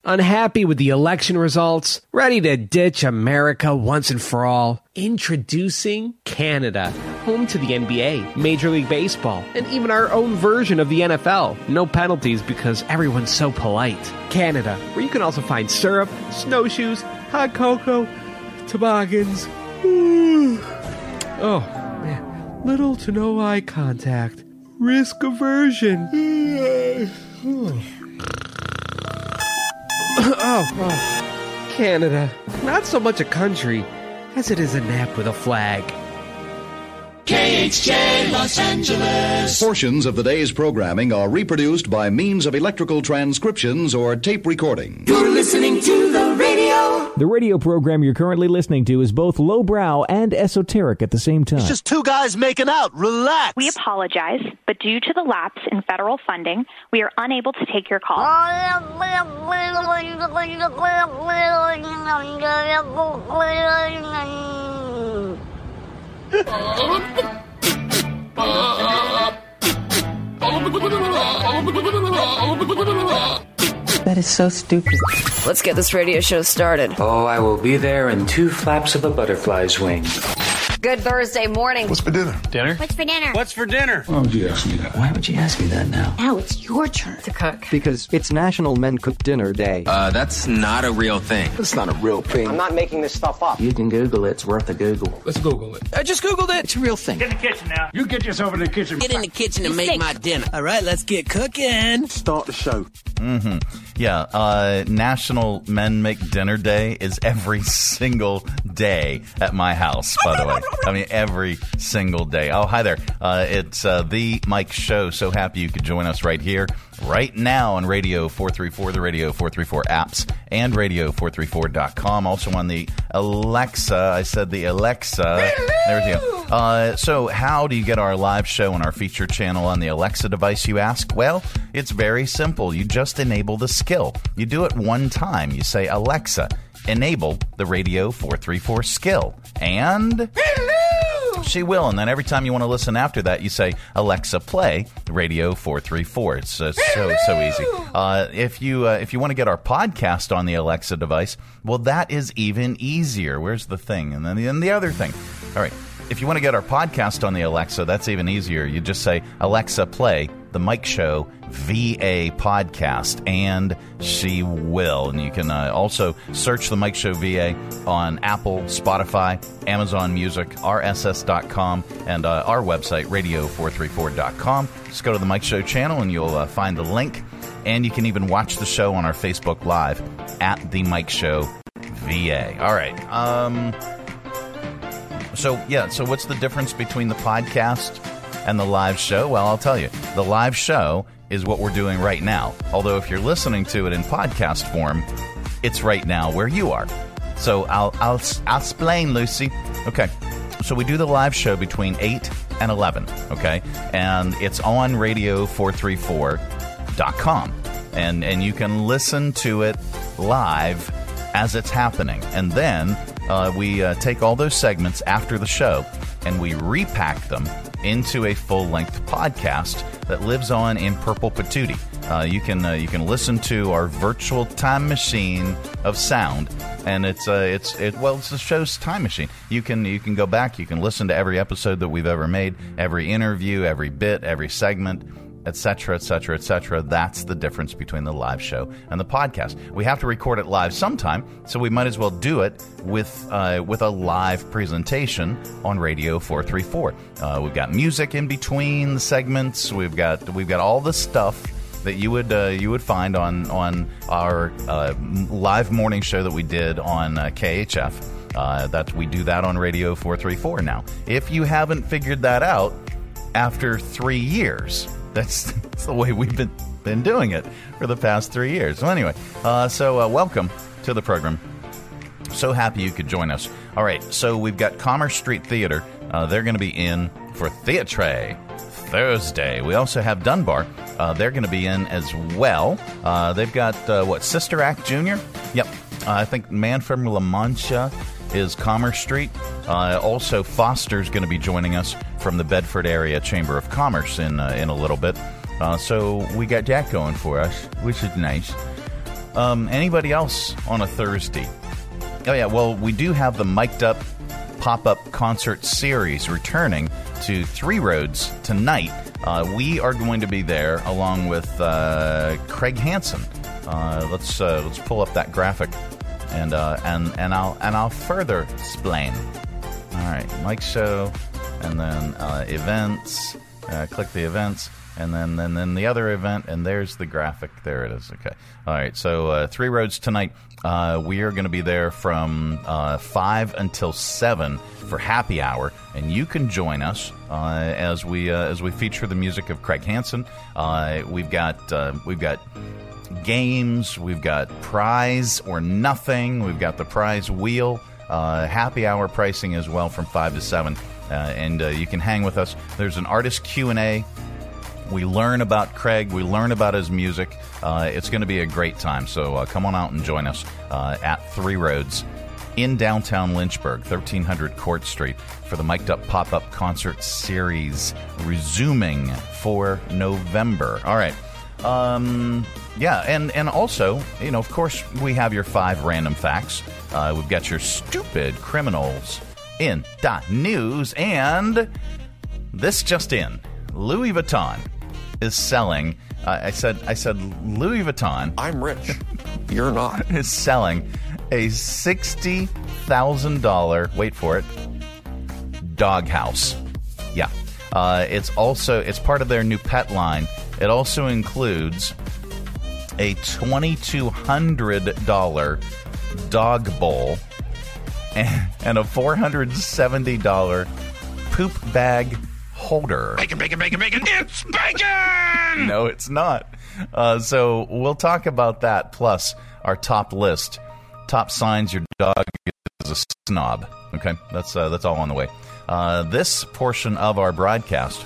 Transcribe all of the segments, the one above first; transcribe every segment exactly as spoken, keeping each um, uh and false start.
Unhappy with the election results? Ready to ditch America once and for all? Introducing Canada, home to the N B A, Major League Baseball, and even our own version of the N F L. No penalties because everyone's so polite. Canada, where you can also find syrup, snowshoes, hot cocoa, toboggans. Oh, man. Little to no eye contact. Risk aversion. Oh, oh, Canada. Not so much a country as it is a nap with a flag. K H J Los Angeles. Portions of the day's programming are reproduced by means of electrical transcriptions or tape recording. You're listening to the radio. The radio program you're currently listening to is both lowbrow and esoteric at the same time. It's just two guys making out. Relax. We apologize, but due to the lapse in federal funding, we are unable to take your call. That is so stupid. Let's get this radio show started. Oh, I will be there in two flaps of a butterfly's wing. Good Thursday morning. What's for dinner? Dinner? What's for dinner? What's for dinner? Why would you ask me that? Why would you ask me that now? Now it's your turn to cook. Because it's National Men Cook Dinner Day. Uh, that's not a real thing. That's not a real thing. I'm not making this stuff up. You can Google it. It's worth a Google. Let's Google it. I just Googled it. It's a real thing. Get in the kitchen now. You get yourself in the kitchen. Get in the kitchen and You make stink. my dinner. All right, let's get cooking. Start the show. Mm-hmm. Yeah, uh, National Men Make Dinner Day is every single day at my house, by the way. I mean, every single day. Oh, hi there. Uh, it's uh, The Mike Show. So happy you could join us right here, right now on Radio four thirty-four, the Radio four thirty-four apps, and radio four thirty-four dot com. Also on the Alexa. I said the Alexa. There we go. Uh, so how do you get our live show and our feature channel on the Alexa device, you ask? Well, it's very simple. You just enable the skill. You do it one time. You say, Alexa, enable the Radio four thirty-four skill. And she will. And then every time you want to listen after that, you say, Alexa, play Radio four thirty-four. It's uh, so, so easy. Uh, if you uh, if you want to get our podcast on the Alexa device, well, that is even easier. Where's the thing? And then the, and the other thing. All right. If you want to get our podcast on the Alexa, that's even easier. You just say, Alexa, play the Mike Show V A podcast, and she will. And you can uh, also search the Mike Show V A on Apple, Spotify, Amazon Music, R S S dot com, and uh, our website, radio four thirty-four dot com. Just go to the Mike Show channel, and you'll uh, find the link. And you can even watch the show on our Facebook Live at the Mike Show V A. All right. Um... So, yeah, so what's the difference between the podcast and the live show? Well, I'll tell you. The live show is what we're doing right now. Although if you're listening to it in podcast form, it's right now where you are. So I'll I'll, I'll explain, Lucy. Okay, so we do the live show between eight and eleven, okay? And it's on radio four thirty-four dot com. And, and you can listen to it live as it's happening. And then uh, we uh, take all those segments after the show and we repack them into a full-length podcast that lives on in Purple Patootie. Uh, you can uh, you can listen to our virtual time machine of sound, and it's uh, it's it well it's the show's time machine. You can you can go back, you can listen to every episode that we've ever made, every interview, every bit, every segment, et cetera, et cetera, et cetera. That's the difference between the live show and the podcast. We have to record it live sometime, so we might as well do it with uh, with a live presentation on Radio four thirty-four. Uh, we've got music in between the segments. We've got we've got all the stuff that you would uh, you would find on on our uh, live morning show that we did on uh, K H F. Uh, that we do that on Radio four thirty-four now. If you haven't figured that out after three years. That's, that's the way we've been been doing it for the past three years. So anyway, uh, so uh, welcome to the program. So happy you could join us. All right, so we've got Commerce Street Theater. Uh, they're going to be in for Theatre Thursday. We also have Dunbar. Uh, they're going to be in as well. Uh, they've got, uh, what, Sister Act Junior? Yep. Uh, I think Man from La Mancha is Commerce Street. Uh, also, Foster's going to be joining us from the Bedford Area Chamber of Commerce in uh, in a little bit. Uh, so we got that going for us, which is nice. Um, anybody else on a Thursday? Oh, yeah, well, we do have the Mic'd Up pop-up concert series returning to Three Roads tonight. Uh, we are going to be there along with uh, Craig Hansen. Uh, let's uh, let's pull up that graphic, and uh, and and I'll and I'll further explain. All right, Mike Show, and then uh, events. Uh, click the events, and then then then the other event, and there's the graphic. There it is. Okay. All right. So uh, Three Roads tonight. Uh, we are going to be there from uh, five until seven for happy hour, and you can join us uh, as we uh, as we feature the music of Craig Hansen. Uh, we've got uh, we've got games, we've got prize or nothing, we've got the prize wheel, uh, happy hour pricing as well from five to seven, uh, and uh, you can hang with us. There's an artist Q and A. We learn about Craig. We learn about his music. Uh, it's going to be a great time. So uh, come on out and join us uh, at Three Roads in downtown Lynchburg, thirteen hundred Court Street, for the Mic'd Up Pop-Up Concert Series, resuming for November. All right. Um, yeah, and, and also, you know, of course, we have your five random facts. Uh, we've got your stupid criminals in the news, and this just in. Louis Vuitton is selling. Uh, I said. I said Louis Vuitton. I'm rich. You're not. Is selling a sixty thousand dollar. Wait for it. Doghouse. Yeah. Uh, it's also it's part of their new pet line. It also includes a twenty two hundred dollar dog bowl and, and a four hundred seventy dollar poop bag holder. Bacon, bacon, bacon, bacon. It's bacon! No, it's not. Uh, so we'll talk about that, plus our top list. Top signs your dog is a snob. Okay, that's uh, that's all on the way. Uh, this portion of our broadcast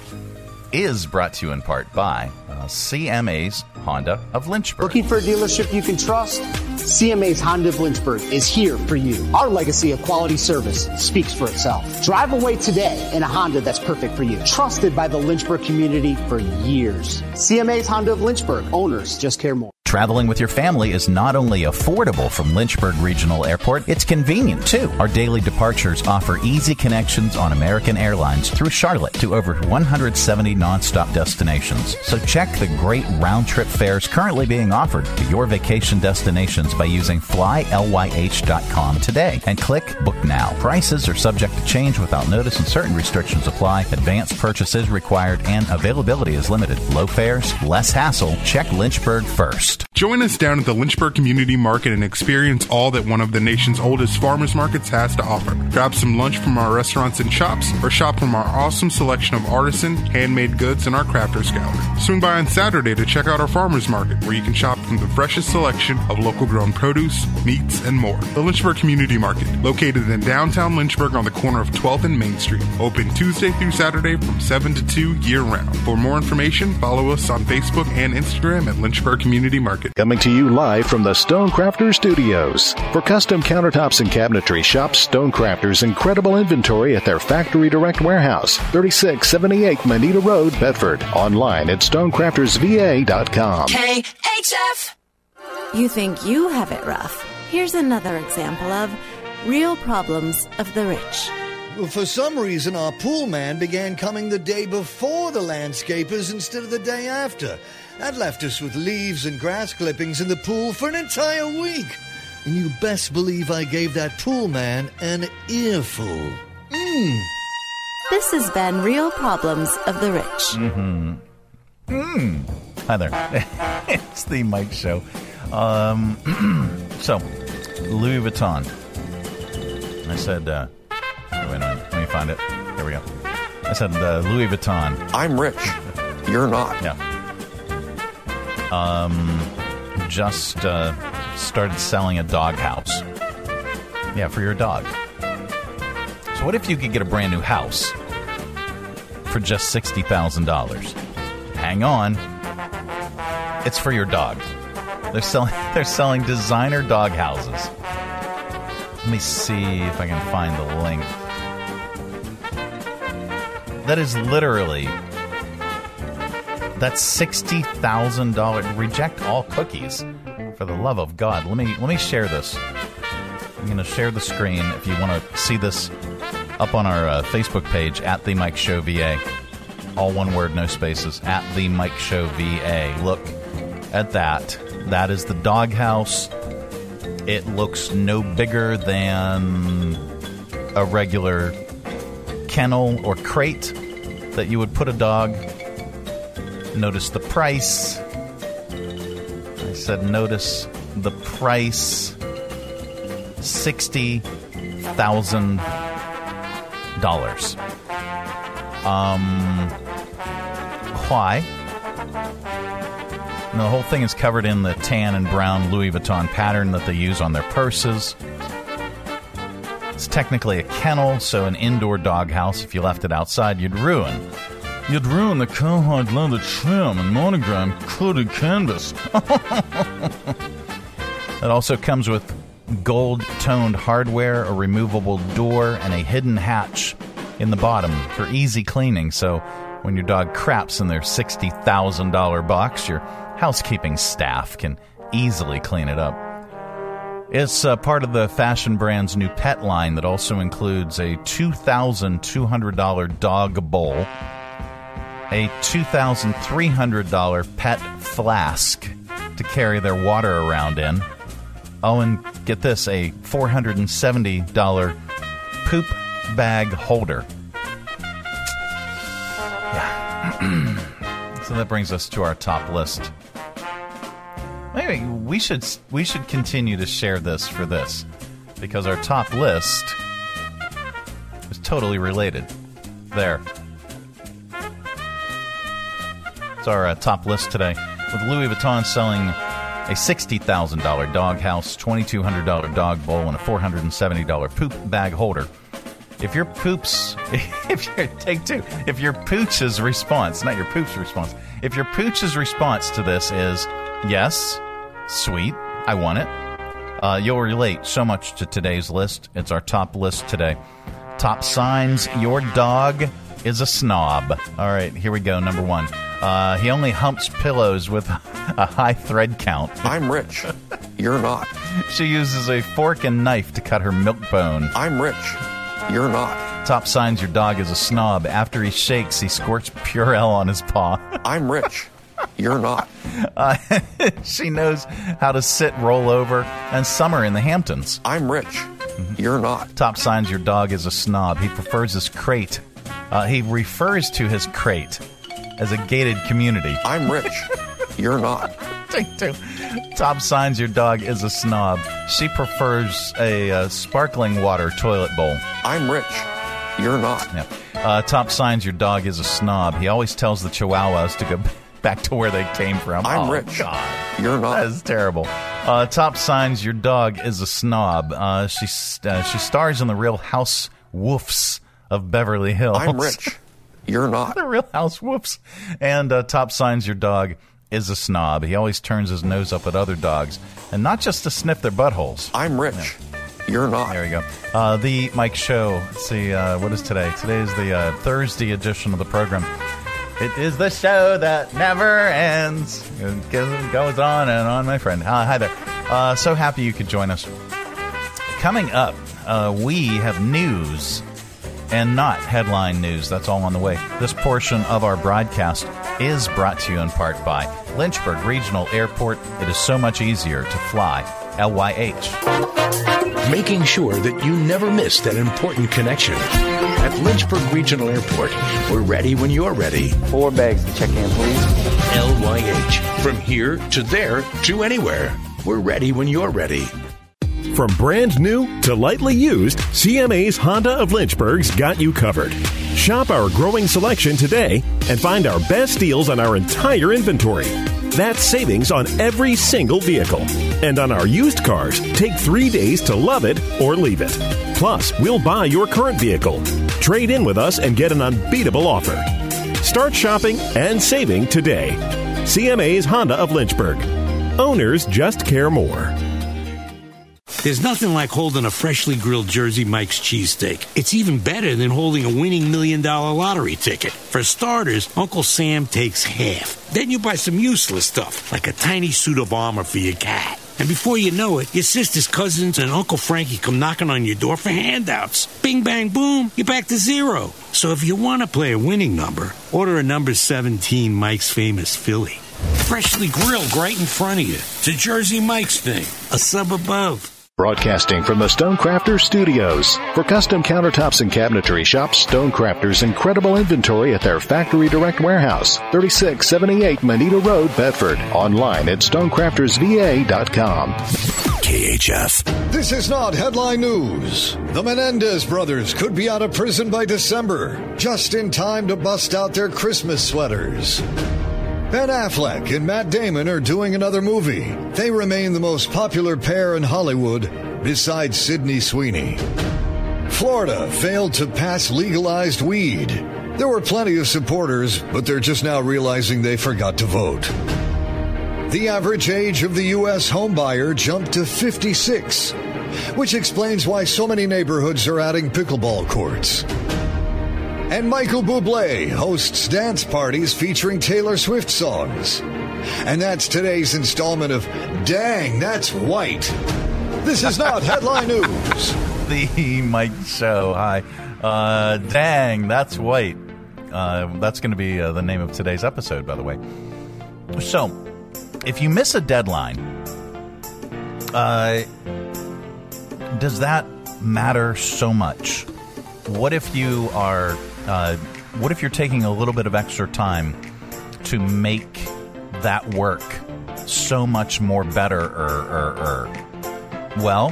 is brought to you in part by uh, C M A's Honda of Lynchburg. Looking for a dealership you can trust? C M A's Honda of Lynchburg is here for you. Our legacy of quality service speaks for itself. Drive away today in a Honda that's perfect for you. Trusted by the Lynchburg community for years. C M A's Honda of Lynchburg. Owners just care more. Traveling with your family is not only affordable from Lynchburg Regional Airport, it's convenient too. Our daily departures offer easy connections on American Airlines through Charlotte to over one hundred seventy nonstop destinations. So check the great round-trip fares currently being offered to your vacation destinations by using fly L Y H dot com today and click Book Now. Prices are subject to change without notice and certain restrictions apply. Advanced purchase is required and availability is limited. Low fares, less hassle. Check Lynchburg first. Join us down at the Lynchburg Community Market and experience all that one of the nation's oldest farmers markets has to offer. Grab some lunch from our restaurants and shops, or shop from our awesome selection of artisan, handmade goods in our crafters gallery. Swing by on Saturday to check out our farmers market, where you can shop from the freshest selection of local grown produce, meats, and more. The Lynchburg Community Market, located in downtown Lynchburg on the corner of twelfth and Main Street. Open Tuesday through Saturday from seven to two year round. For more information, follow us on Facebook and Instagram at Lynchburg Community Market. Coming to you live from the Stonecrafter Studios. For custom countertops and cabinetry, shop Stonecrafter's incredible inventory at their Factory Direct Warehouse, thirty-six seventy-eight Manita Road, Bedford. Online at stonecrafters v a dot com. K H F! You think you have it rough? Here's another example of real problems of the rich. Well, for some reason, our pool man began coming the day before the landscapers instead of the day after. That left us with leaves and grass clippings in the pool for an entire week. And you best believe I gave that pool man an earful. Mmm. This has been Real Problems of the Rich. Mm-hmm. Mm. Hi there. It's the Mike Show. Um, so, Louis Vuitton. I said, uh, wait a minute, let me find it. Here we go. I said, uh, Louis Vuitton. I'm rich. You're not. Yeah. Um, just uh, started selling a doghouse. Yeah, for your dog. So what if you could get a brand new house for just sixty thousand dollars? Hang on. It's for your dog. They're selling, they're selling designer dog houses. Let me see if I can find the link. That is literally... That's sixty thousand dollars. Reject all cookies for For the love of God, let me let me share this. I'm going to share the screen if you want to see this up on our uh, Facebook page, at The Mike Show V A. All one word, no spaces, at The Mike Show V A. Look at that. That is the doghouse. It looks no bigger than a regular kennel or crate that you would put a dog. Notice the price. I said notice the price. sixty thousand dollars. Um, why? And the whole thing is covered in the tan and brown Louis Vuitton pattern that they use on their purses. It's technically a kennel, so an indoor doghouse. If you left it outside, you'd ruin. You'd ruin the cowhide leather trim and monogram coated canvas. It also comes with gold-toned hardware, a removable door, and a hidden hatch in the bottom for easy cleaning. So when your dog craps in their sixty thousand dollars box, your housekeeping staff can easily clean it up. It's uh, part of the fashion brand's new pet line that also includes a two thousand two hundred dollars dog bowl, a two thousand three hundred dollars pet flask to carry their water around in. Oh, and get this, a four hundred seventy dollars poop bag holder. Yeah. So that brings us to our top list. Maybe we should we should continue to share this for this, because our top list is totally related. There. It's our uh, top list today, with Louis Vuitton selling a sixty thousand dollars doghouse, twenty-two hundred dollars dog bowl, and a four hundred seventy dollars poop bag holder. If your poops, if your take two, if your pooch's response, not your poop's response, if your pooch's response to this is yes, sweet, I want it, uh, you'll relate so much to today's list. It's our top list today. Top signs your dog is a snob. All right, here we go. Number one. Uh, he only humps pillows with a high thread count. I'm rich. You're not. She uses a fork and knife to cut her milk bone. I'm rich. You're not. Top signs your dog is a snob. After he shakes, he squirts Purell on his paw. I'm rich. You're not. Uh, she knows how to sit, roll over, and summer in the Hamptons. I'm rich. You're not. Top signs your dog is a snob. He prefers his crate. Uh, he refers to his crate as a gated community. I'm rich. You're not. Take two. Top signs your dog is a snob. She prefers a uh, sparkling water toilet bowl. I'm rich. You're not. Yeah. Uh, top signs your dog is a snob. He always tells the Chihuahuas to go back to where they came from. I'm oh, rich. God. You're not. That is terrible. Uh, top signs your dog is a snob. Uh, she uh, she stars in the Real House Woofs of Beverly Hills. I'm rich. You're not. The Real House Woofs. And uh, top signs your dog is a snob. He always turns his nose up at other dogs, and not just to sniff their buttholes. I'm rich. No. You're not. There we go. Uh, the Mike Show. Let's see, uh, what is today? Today is the uh, Thursday edition of the program. It is the show that never ends. It goes on and on, my friend. Uh, hi there. Uh, so happy you could join us. Coming up, uh, we have news and not headline news. That's all on the way. This portion of our broadcast is brought to you in part by Lynchburg Regional Airport. It is so much easier to fly. L Y H. Making sure that you never miss that important connection. At Lynchburg Regional Airport, we're ready when you're ready. Four bags to check in, please. L Y H. From here to there to anywhere. We're ready when you're ready. From brand new to lightly used, C M A's Honda of Lynchburg's got you covered. Shop our growing selection today and find our best deals on our entire inventory. That's savings on every single vehicle. And on our used cars, take three days to love it or leave it. Plus, we'll buy your current vehicle. Trade in with us and get an unbeatable offer. Start shopping and saving today. C M A's Honda of Lynchburg. Owners just care more. There's nothing like holding a freshly grilled Jersey Mike's cheesesteak. It's even better than holding a winning million dollar lottery ticket. For starters, Uncle Sam takes half. Then you buy some useless stuff, like a tiny suit of armor for your cat. And before you know it, your sister's cousins and Uncle Frankie come knocking on your door for handouts. Bing, bang, boom, you're back to zero. So if you want to play a winning number, order a number seventeen Mike's Famous Philly. Freshly grilled right in front of you. It's a Jersey Mike's thing, a sub above. Broadcasting from the Stonecrafters Studios. For custom countertops and cabinetry, shop Stonecrafters' incredible inventory at their Factory Direct Warehouse, thirty-six seventy-eight Moneta Road, Bedford. Online at stonecrafters v a dot com. K H F. This is not headline news. The Menendez brothers could be out of prison by December, just in time to bust out their Christmas sweaters. Ben Affleck and Matt Damon are doing another movie. They remain the most popular pair in Hollywood, besides Sydney Sweeney. Florida failed to pass legalized weed. There were plenty of supporters, but they're just now realizing they forgot to vote. The average age of the U S homebuyer jumped to fifty-six, which explains why so many neighborhoods are adding pickleball courts. And Michael Bublé hosts dance parties featuring Taylor Swift songs. And that's today's installment of Dang, That's White. This is not headline news. The Mike Show. Hi. Uh, dang, that's white. Uh, that's going to be uh, the name of today's episode, by the way. So, if you miss a deadline, uh, does that matter so much? What if you are... Uh, what if you're taking a little bit of extra time to make that work so much more better? Er, er, er? Well,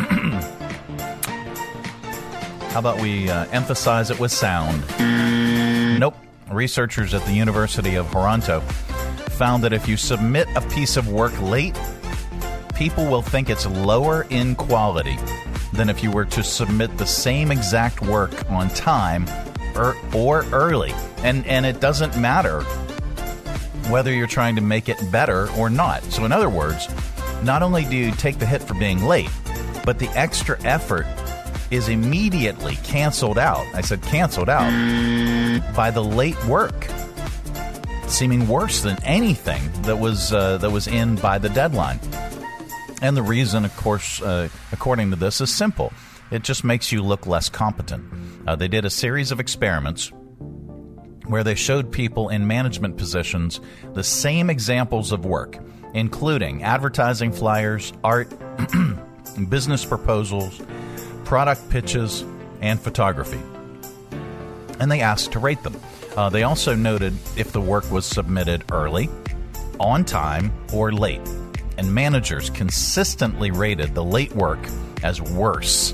how about we uh, emphasize it with sound? Nope. Researchers at the University of Toronto found that if you submit a piece of work late, people will think it's lower in quality than if you were to submit the same exact work on time or, or early. And, and it doesn't matter whether you're trying to make it better or not. So in other words, not only do you take the hit for being late, but the extra effort is immediately canceled out. I said canceled out by the late work, seeming worse than anything that was uh, that was in by the deadline. And the reason, of course, uh, according to this, is simple. It just makes you look less competent. Uh, they did a series of experiments where they showed people in management positions the same examples of work, including advertising flyers, art, business proposals, product pitches, and photography. And they asked to rate them. Uh, they also noted if the work was submitted early, on time, or late. And managers consistently rated the late work as worse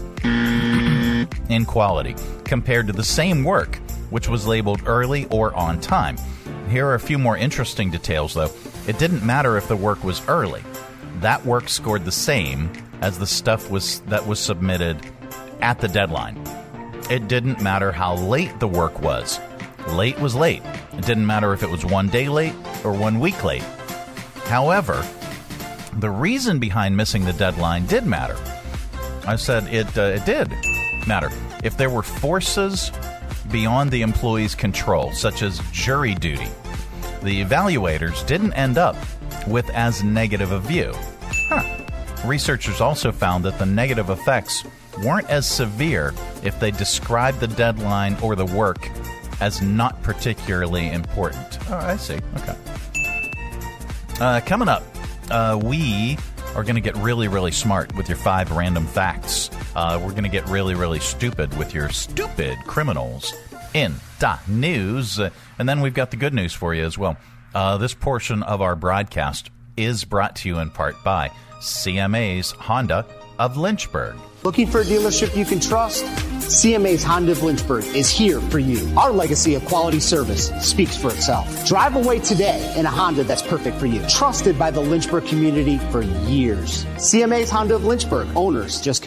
in quality compared to the same work which was labeled early or on time. Here are a few more interesting details, though. It didn't matter if the work was early. That work scored the same as the stuff was that was submitted at the deadline. It didn't matter how late the work was. Late was late. It didn't matter if it was one day late or one week late. However, the reason behind missing the deadline did matter. I said it, uh, it did matter. If there were forces beyond the employee's control, such as jury duty, the evaluators didn't end up with as negative a view. Huh. Researchers also found that the negative effects weren't as severe if they described the deadline or the work as not particularly important. Oh, I see. Okay. Uh, coming up, uh, we are going to get really, really smart with your five random facts. Uh, we're going to get really, really stupid with your stupid criminals in the news. Uh, and then we've got the good news for you as well. Uh, this portion of our broadcast is brought to you in part by C M A's Honda of Lynchburg. Looking for a dealership you can trust? C M A's Honda of Lynchburg is here for you. Our legacy of quality service speaks for itself. Drive away today in a Honda that's perfect for you. Trusted by the Lynchburg community for years. C M A's Honda of Lynchburg. Owners just care more.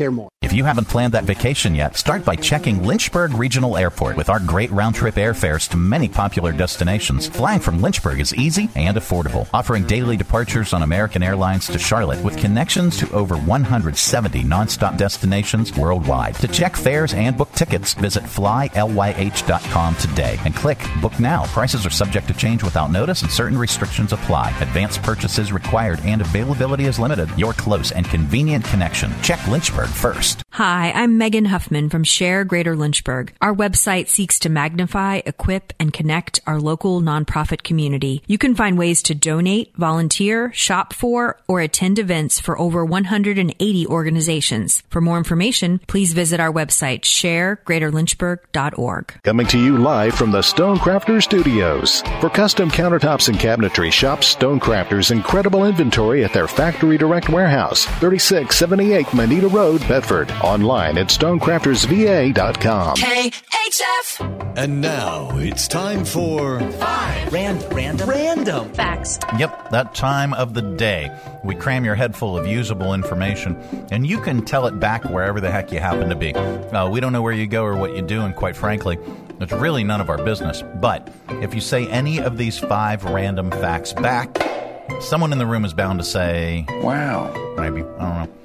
If you haven't planned that vacation yet, start by checking Lynchburg Regional Airport. With our great round-trip airfares to many popular destinations, flying from Lynchburg is easy and affordable, offering daily departures on American Airlines to Charlotte with connections to over one hundred seventy nonstop destinations worldwide. To check fares and book tickets, visit fly lyh dot com today and click Book Now. Prices are subject to change without notice and certain restrictions apply. Advanced purchases required and availability is limited. Your close and convenient connection. Check Lynchburg first. Hi, I'm Megan Huffman from Share Greater Lynchburg. Our website seeks to magnify, equip, and connect our local nonprofit community. You can find ways to donate, volunteer, shop for, or attend events for over one hundred eighty organizations. For more information, please visit our website, share greater lynchburg dot org. Coming to you live from the Stonecrafter Studios. For custom countertops and cabinetry, shop Stonecrafter's incredible inventory at their Factory Direct Warehouse, thirty-six seventy-eight Manita Road, Bedford. Online at stonecrafters v a dot com. K H F! And now it's time for Five Random Random Random Facts. Yep, that time of the day. We cram your head full of usable information, and you can tell it back wherever the heck you happen to be. Uh, we don't know where you go or what you do, and quite frankly, it's really none of our business. But if you say any of these five random facts back, someone in the room is bound to say, wow. Maybe. I don't know.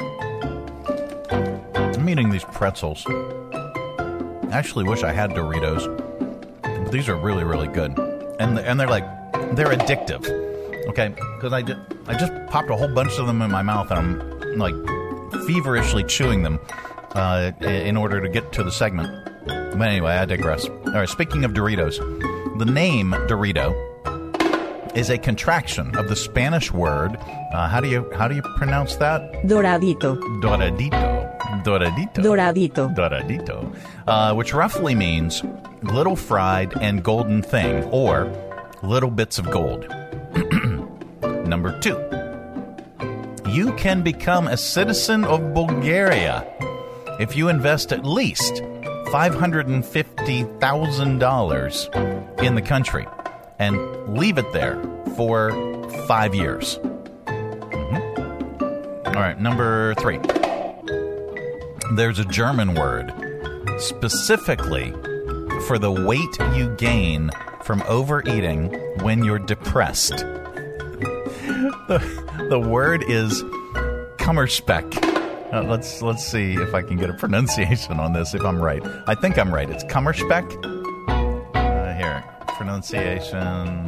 I'm eating these pretzels. I actually wish I had Doritos. But these are really, really good. And and they're like, they're addictive. Okay? Because I, did, I just popped a whole bunch of them in my mouth, and I'm like feverishly chewing them uh, in order to get to the segment. But anyway, I digress. All right, speaking of Doritos, the name Dorito is a contraction of the Spanish word. Uh, how do you how do you pronounce that? Doradito. Doradito. Doradito. Doradito. Doradito. Uh, which roughly means little fried and golden thing, or little bits of gold. Number two. You can become a citizen of Bulgaria if you invest at least five hundred fifty thousand dollars in the country and leave it there for five years. Mm-hmm. All right, number three. There's a German word specifically for the weight you gain from overeating when you're depressed. the, the word is Kummerspeck. Uh, let's let's see if I can get a pronunciation on this, if I'm right. I think I'm right. It's Kummerspeck. Uh, here, pronunciation.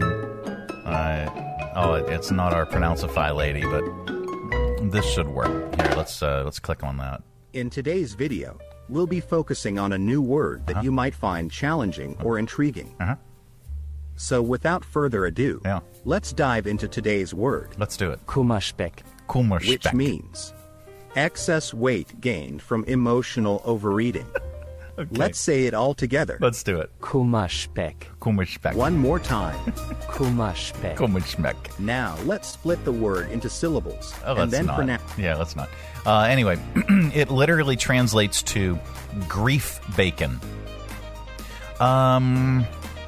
Uh, oh, it, it's not our Pronounceify lady, but this should work. Here, let's uh, let's click on that. In today's video, we'll be focusing on a new word that uh-huh. you might find challenging or intriguing. Uh-huh. So without further ado, yeah. let's dive into today's word. Let's do it. Kummerspeck. Kummerspeck. Which means excess weight gained from emotional overeating. Okay. Let's say it all together. Let's do it. Kummerspeck. Kummerspeck. One more time. Kummerspeck. Kummerspeck. Now, let's split the word into syllables. Oh, and let's then not. pronounce. Yeah, let's not. Uh, anyway, it literally translates to grief bacon. Um...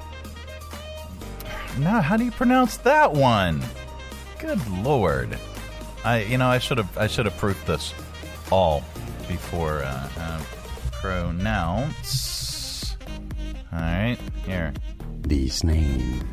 Now, how do you pronounce that one? Good Lord. I, you know, I should have, I should have proofed this all before uh, uh, pronounce. All right, here. This name.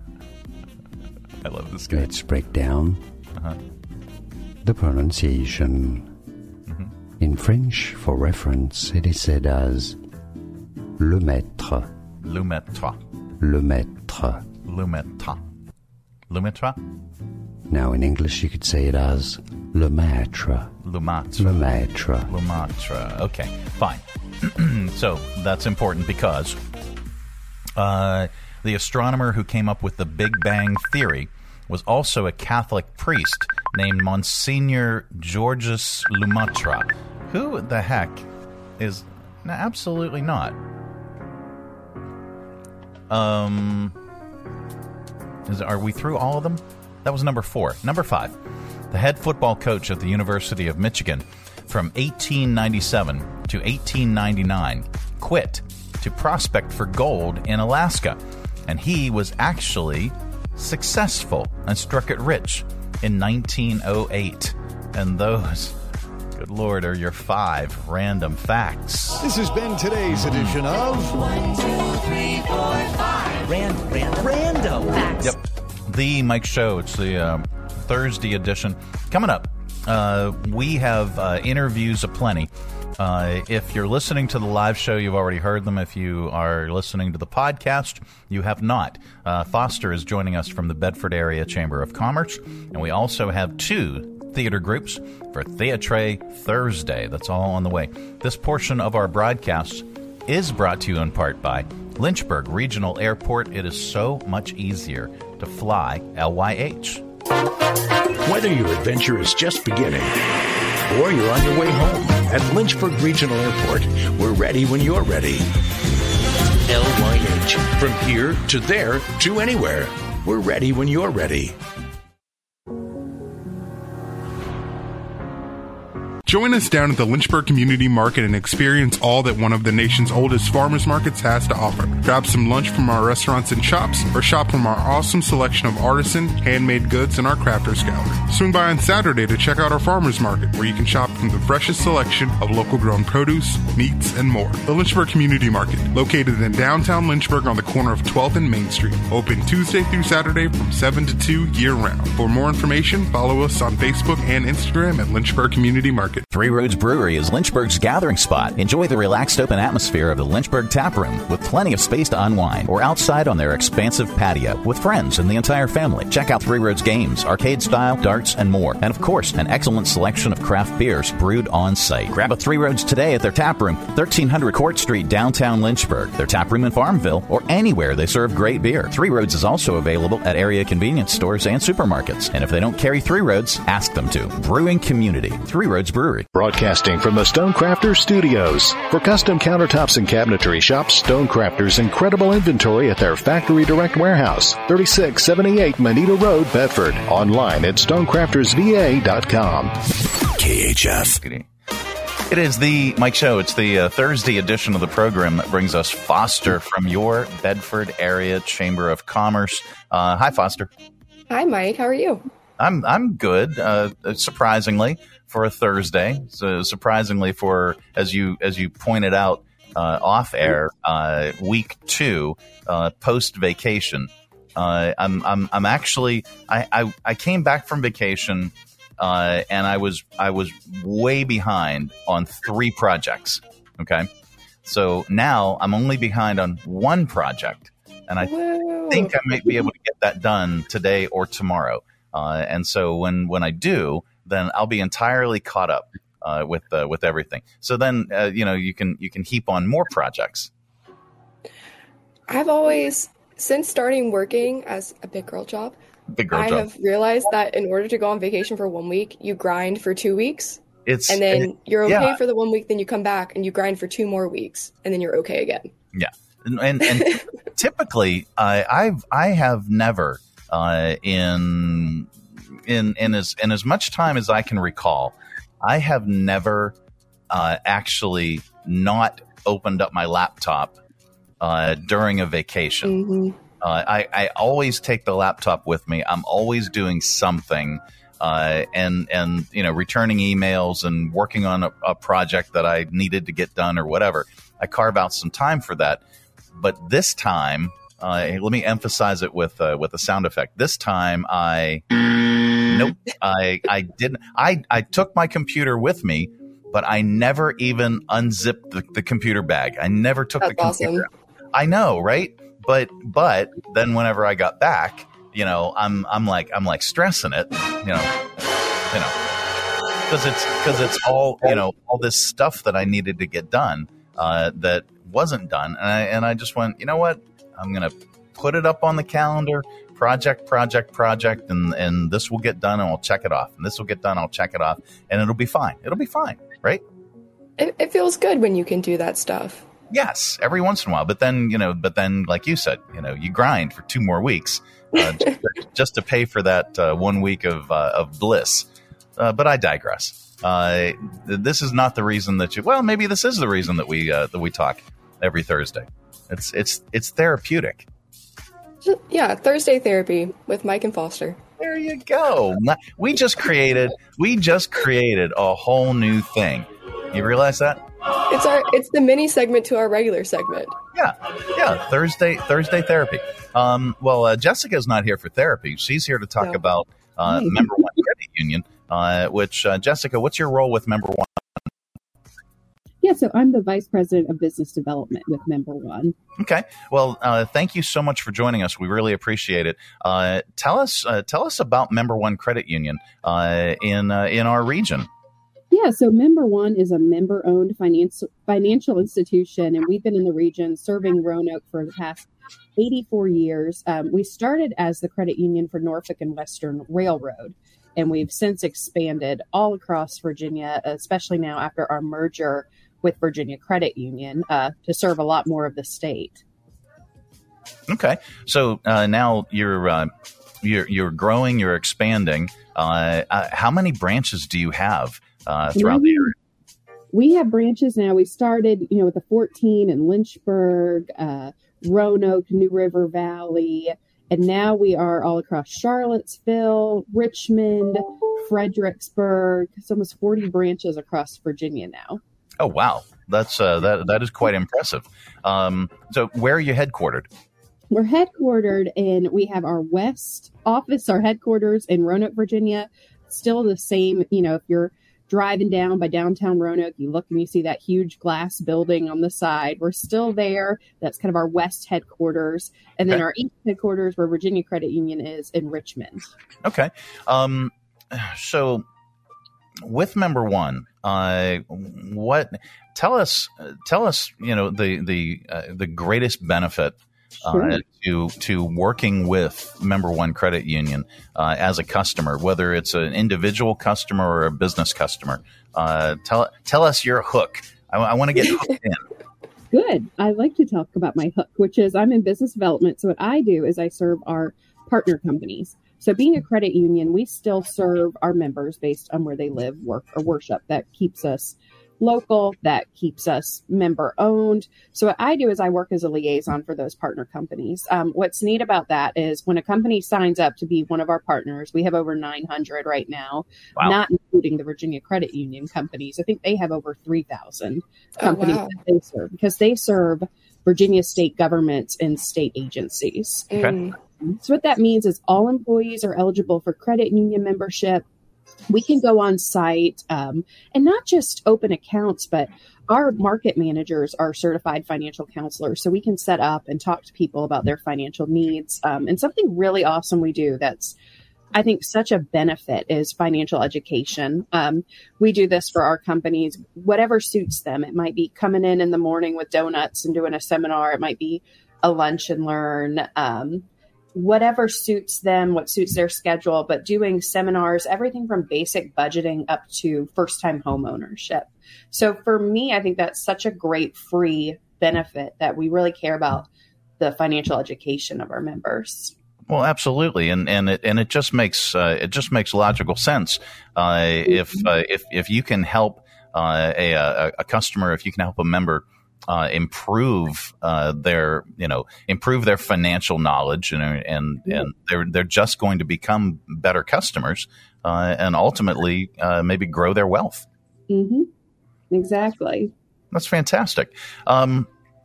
I love this guy. Let's break down uh-huh. the pronunciation. Mm-hmm. In French, for reference, it is said as le maître. Le maître. Le maître. Le maître. Le maître? Now, in English, you could say it as le maître. Le maître. Le maître. Le maître. Okay, fine. So, that's important because uh, the astronomer who came up with the Big Bang Theory was also a Catholic priest named Monsignor Georges Lemaitre. Who the heck is... No, absolutely not. Um... Is, are we through all of them? That was number four. Number five. The head football coach at the University of Michigan from eighteen ninety-seven to eighteen ninety-nine quit to prospect for gold in Alaska. And he was actually successful and struck it rich in nineteen oh eight. And those Good Lord, are your five random facts. This has been today's edition of One, two, three, four, five. Random, random, random facts. Yep. The Mike Show. It's the uh, Thursday edition. Coming up, uh, we have uh, interviews aplenty. Uh, if you're listening to the live show, you've already heard them. If you are listening to the podcast, you have not. Uh, Foster is joining us from the Bedford Area Chamber of Commerce, and we also have two theater groups for Theatre Thursday. That's all on the way. This portion of our broadcast is brought to you in part by Lynchburg Regional Airport. It is so much easier to fly L Y H. Whether your adventure is just beginning or you're on your way home, at Lynchburg Regional Airport, we're ready when you're ready. L Y H. From here to there to anywhere. We're ready when you're ready. Join us down at the Lynchburg Community Market and experience all that one of the nation's oldest farmers markets has to offer. Grab some lunch from our restaurants and shops, or shop from our awesome selection of artisan, handmade goods in our crafters gallery. Swing by on Saturday to check out our farmers market, where you can shop from the freshest selection of local grown produce, meats, and more. The Lynchburg Community Market, located in downtown Lynchburg on the corner of twelfth and Main Street. Open Tuesday through Saturday from seven to two year round. For more information, follow us on Facebook and Instagram at Lynchburg Community Market. Three Roads Brewery is Lynchburg's gathering spot. Enjoy the relaxed open atmosphere of the Lynchburg Tap Room with plenty of space to unwind, or outside on their expansive patio with friends and the entire family. Check out Three Roads games, arcade style, darts, and more. And of course, an excellent selection of craft beers brewed on site. Grab a Three Roads today at their tap room, thirteen hundred Court Street, downtown Lynchburg, their tap room in Farmville, or anywhere they serve great beer. Three Roads is also available at area convenience stores and supermarkets. And if they don't carry Three Roads, ask them to. Brewing community, Three Roads Brewery. Broadcasting from the Stonecrafters Studios. For custom countertops and cabinetry, shop Stonecrafters' incredible inventory at their Factory Direct Warehouse, thirty-six seventy-eight Manita Road, Bedford. Online at stonecrafters v a dot com. K H F. It is the Mike Show. It's the uh, Thursday edition of the program that brings us Foster from your Bedford Area Chamber of Commerce. Uh, hi, Foster. Hi, Mike. How are you? I'm I'm good. Uh, surprisingly. For a Thursday, so surprisingly for, as you as you pointed out uh, off air, uh, week two, uh, post vacation. Uh, I'm I'm I'm actually I, I, I came back from vacation uh, and I was I was way behind on three projects. Okay, so now I'm only behind on one project, and I Whoa. think I might be able to get that done today or tomorrow. Uh, and so when when I do, then I'll be entirely caught up uh, with uh, with everything. So then, uh, you know, you can you can heap on more projects. I've always, since starting working as a big girl job, big girl I job. have realized that in order to go on vacation for one week, you grind for two weeks. It's and then it, you're okay yeah. for the one week. Then you come back and you grind for two more weeks, and then you're okay again. Yeah, and and, and typically, I I've I have never uh, in. In, in as in as much time as I can recall, I have never uh, actually not opened up my laptop uh, during a vacation. Mm-hmm. Uh, I, I always take the laptop with me. I'm always doing something, uh, and and you know, returning emails and working on a, a project that I needed to get done or whatever. I carve out some time for that. But this time, uh, let me emphasize it with uh, with a sound effect. This time, I. Nope. I, I didn't. I, I took my computer with me, but I never even unzipped the, the computer bag. I never took That's the computer awesome. out. I know, right? But but then whenever I got back, you know, I'm I'm like I'm like stressing it, you know, you know, because it's because it's all you know all this stuff that I needed to get done uh, that wasn't done, and I and I just went, you know what? I'm gonna put it up on the calendar. Project, project, project, and, and this will get done and I'll check it off. And this will get done, I'll check it off, and it'll be fine. It'll be fine, right? It, it feels good when you can do that stuff. Yes, every once in a while. But then, you know, but then, like you said, you know, you grind for two more weeks uh, just, to, just to pay for that uh, one week of uh, of bliss. Uh, but I digress. Uh, this is not the reason that you. Well, maybe this is the reason that we uh, that we talk every Thursday. It's it's it's therapeutic. Yeah, Thursday therapy with Mike and Foster. There There you go. We just created we just created a whole new thing. You realize that? It's our it's the mini segment to our regular segment. Yeah, yeah. Thursday Thursday therapy. Um, well, uh, Jessica's not here for therapy. She's here to talk no. about uh, Member One Credit Union. Uh, which uh, Jessica, what's your role with Member One? Yeah, so I'm the Vice President of Business Development with Member One. Okay. Well, uh, thank you so much for joining us. We really appreciate it. Uh, tell us, uh, tell us about Member One Credit Union uh, in uh, in our region. Yeah, so Member One is a member-owned financial financial institution, and we've been in the region serving Roanoke for the past eighty-four years. Um, we started as the credit union for Norfolk and Western Railroad, and we've since expanded all across Virginia, especially now after our merger with Virginia Credit Union, uh, to serve a lot more of the state. Okay, so uh, now you're uh, you're you're growing, you're expanding. Uh, uh, how many branches do you have uh, throughout we, the area? We have branches now. We started, you know, with the fourteen in Lynchburg, uh, Roanoke, New River Valley, and now we are all across Charlottesville, Richmond, Fredericksburg. It's almost forty branches across Virginia now. Oh, wow. That's uh, that that is quite impressive. Um, so where are you headquartered? We're headquartered in, we have our West office, our headquarters in Roanoke, Virginia. Still the same, you know, if you're driving down by downtown Roanoke, you look and you see that huge glass building on the side. We're still there. That's kind of our West headquarters. And then Okay. our East headquarters, where Virginia Credit Union is, in Richmond. Okay. Um, so with Member One, uh, what tell us tell us you know the the uh, the greatest benefit uh, Sure. to to working with Member One Credit Union uh, as a customer, whether it's an individual customer or a business customer. Uh, tell tell us your hook. I, I want to get hooked in. Good. I like to talk about my hook, which is I'm in business development. So what I do is I serve our partner companies. So being a credit union, we still serve our members based on where they live, work, or worship. That keeps us local. That keeps us member owned. So what I do is I work as a liaison for those partner companies. Um, what's neat about that is when a company signs up to be one of our partners, we have over nine hundred right now, Wow. not including the Virginia Credit Union companies. I think they have over three thousand Oh, companies wow. that they serve because they serve Virginia state governments and state agencies. Okay. Mm. So what that means is all employees are eligible for credit union membership. We can go on site um, and not just open accounts, but our market managers are certified financial counselors. So we can set up and talk to people about their financial needs. Um, and something really awesome we do that's, I think, such a benefit is financial education. Um, we do this for our companies, whatever suits them. It might be coming in in the morning with donuts and doing a seminar. It might be a lunch and learn. Um, whatever suits them, what suits their schedule, but doing seminars, everything from basic budgeting up to first-time home ownership. So for me, I think that's such a great free benefit that we really care about the financial education of our members. Well, absolutely, and and it and it just makes uh, it just makes logical sense. Uh, if uh, if if you can help uh, a, a a customer, if you can help a member uh, improve uh, their you know improve their financial knowledge, and and and they're they're just going to become better customers, uh, and ultimately uh, maybe grow their wealth. Mm-hmm. Exactly. That's fantastic. Um,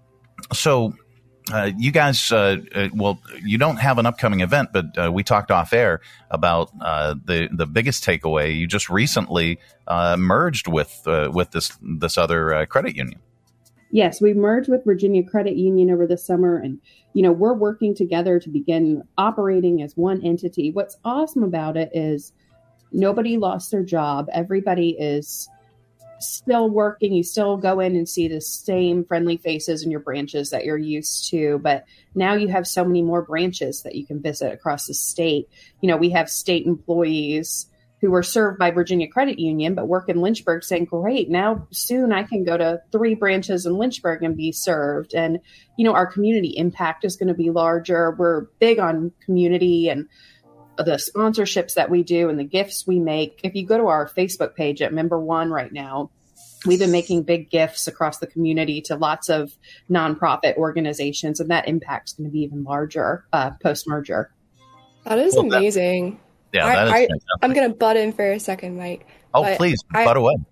so. Uh, you guys, uh, uh, well, you don't have an upcoming event, but uh, we talked off air about uh, the the biggest takeaway. You just recently uh, merged with uh, with this this other uh, credit union. Yes, we merged with Virginia Credit Union over the summer, and you know we're working together to begin operating as one entity. What's awesome about it is nobody lost their job. Everybody is still working. You still go in and see the same friendly faces in your branches that you're used to, but now you have so many more branches that you can visit across the state. You know, we have state employees who are served by Virginia Credit Union, but work in Lynchburg saying, great, now soon I can go to three branches in Lynchburg and be served. And, you know, our community impact is going to be larger. We're big on community and the sponsorships that we do and the gifts we make. If you go to our Facebook page at Member One right now, we've been making big gifts across the community to lots of nonprofit organizations, and that impact's going to be even larger uh, post-merger. That is Well, that- amazing. Yeah, I, that is I, fantastic. I'm going to butt in for a second, Mike. Oh, but please, I, butt away.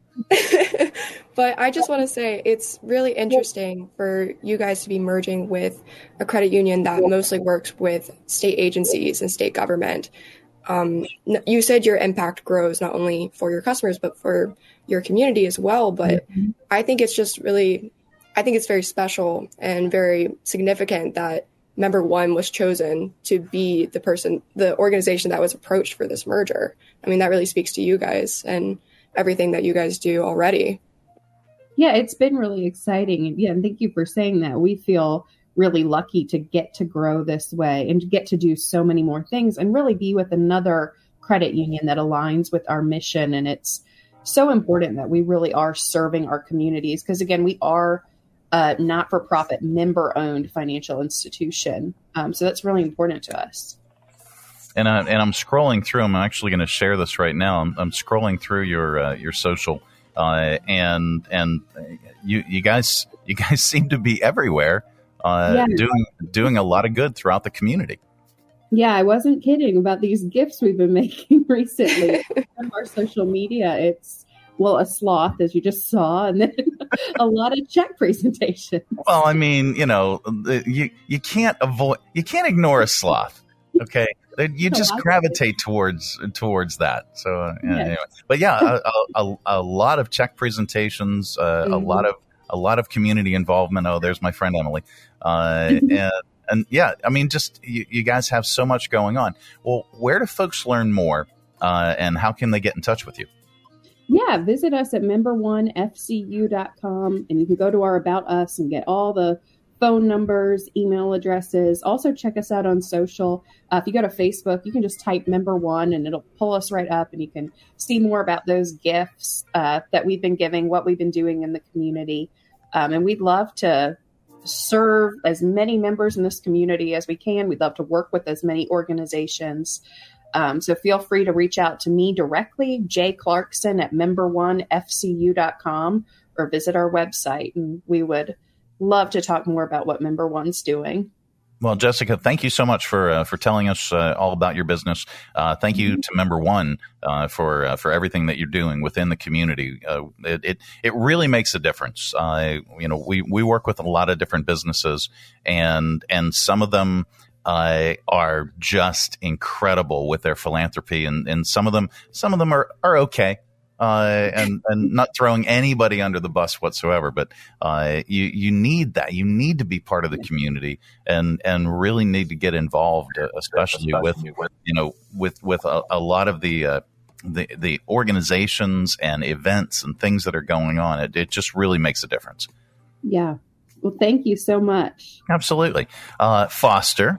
But I just want to say it's really interesting for you guys to be merging with a credit union that mostly works with state agencies and state government. Um, you said your impact grows not only for your customers, but for your community as well. But mm-hmm. I think it's just really, I think it's very special and very significant that Member One was chosen to be the person, the organization that was approached for this merger. I mean, that really speaks to you guys and everything that you guys do already. Yeah, it's been really exciting. And yeah, and thank you for saying that. We feel really lucky to get to grow this way and to get to do so many more things and really be with another credit union that aligns with our mission. And it's so important that we really are serving our communities because, again, we are a not-for-profit, member-owned financial institution. Um, so that's really important to us. And, I, and I'm scrolling through. I'm actually going to share this right now. I'm, I'm scrolling through your uh, your social, uh, and and you you guys you guys seem to be everywhere, uh, yeah. doing doing a lot of good throughout the community. Yeah, I wasn't kidding about these gifts we've been making recently on our social media. It's well, a sloth, as you just saw, and then a lot of check presentations. Well, I mean, you know, you you can't avoid you can't ignore a sloth. Okay. You just gravitate towards towards that. So, uh, yeah. Anyway. But yeah, a, a, a lot of check presentations, uh, mm-hmm. a lot of a lot of community involvement. Oh, there's my friend Emily, uh, and and yeah, I mean, just you, you guys have so much going on. Well, where do folks learn more, uh, and how can they get in touch with you? Yeah, visit us at member one f c u dot com, and you can go to our About Us and get all the phone numbers, email addresses. Also check us out on social. Uh, if you go to Facebook, you can just type Member One and it'll pull us right up and you can see more about those gifts uh, that we've been giving, what we've been doing in the community. Um, and we'd love to serve as many members in this community as we can. We'd love to work with as many organizations. Um, so feel free to reach out to me directly, Jay Clarkson at member one f c u dot com, or visit our website, and we would love to talk more about what Member One's doing. Well, Jessica, thank you so much for uh, for telling us uh, all about your business. Uh, thank you to Member One uh, for uh, for everything that you're doing within the community. Uh, it, it it really makes a difference. Uh, you know, we we work with a lot of different businesses, and and some of them uh, are just incredible with their philanthropy, and, and some of them some of them are are okay. Uh, and, and not throwing anybody under the bus whatsoever, but uh, you you need that. You need to be part of the community, and and really need to get involved, uh, especially, especially with you know with with a, a lot of the uh, the the organizations and events and things that are going on. It it just really makes a difference. Yeah. Well, thank you so much. Absolutely, uh, Foster.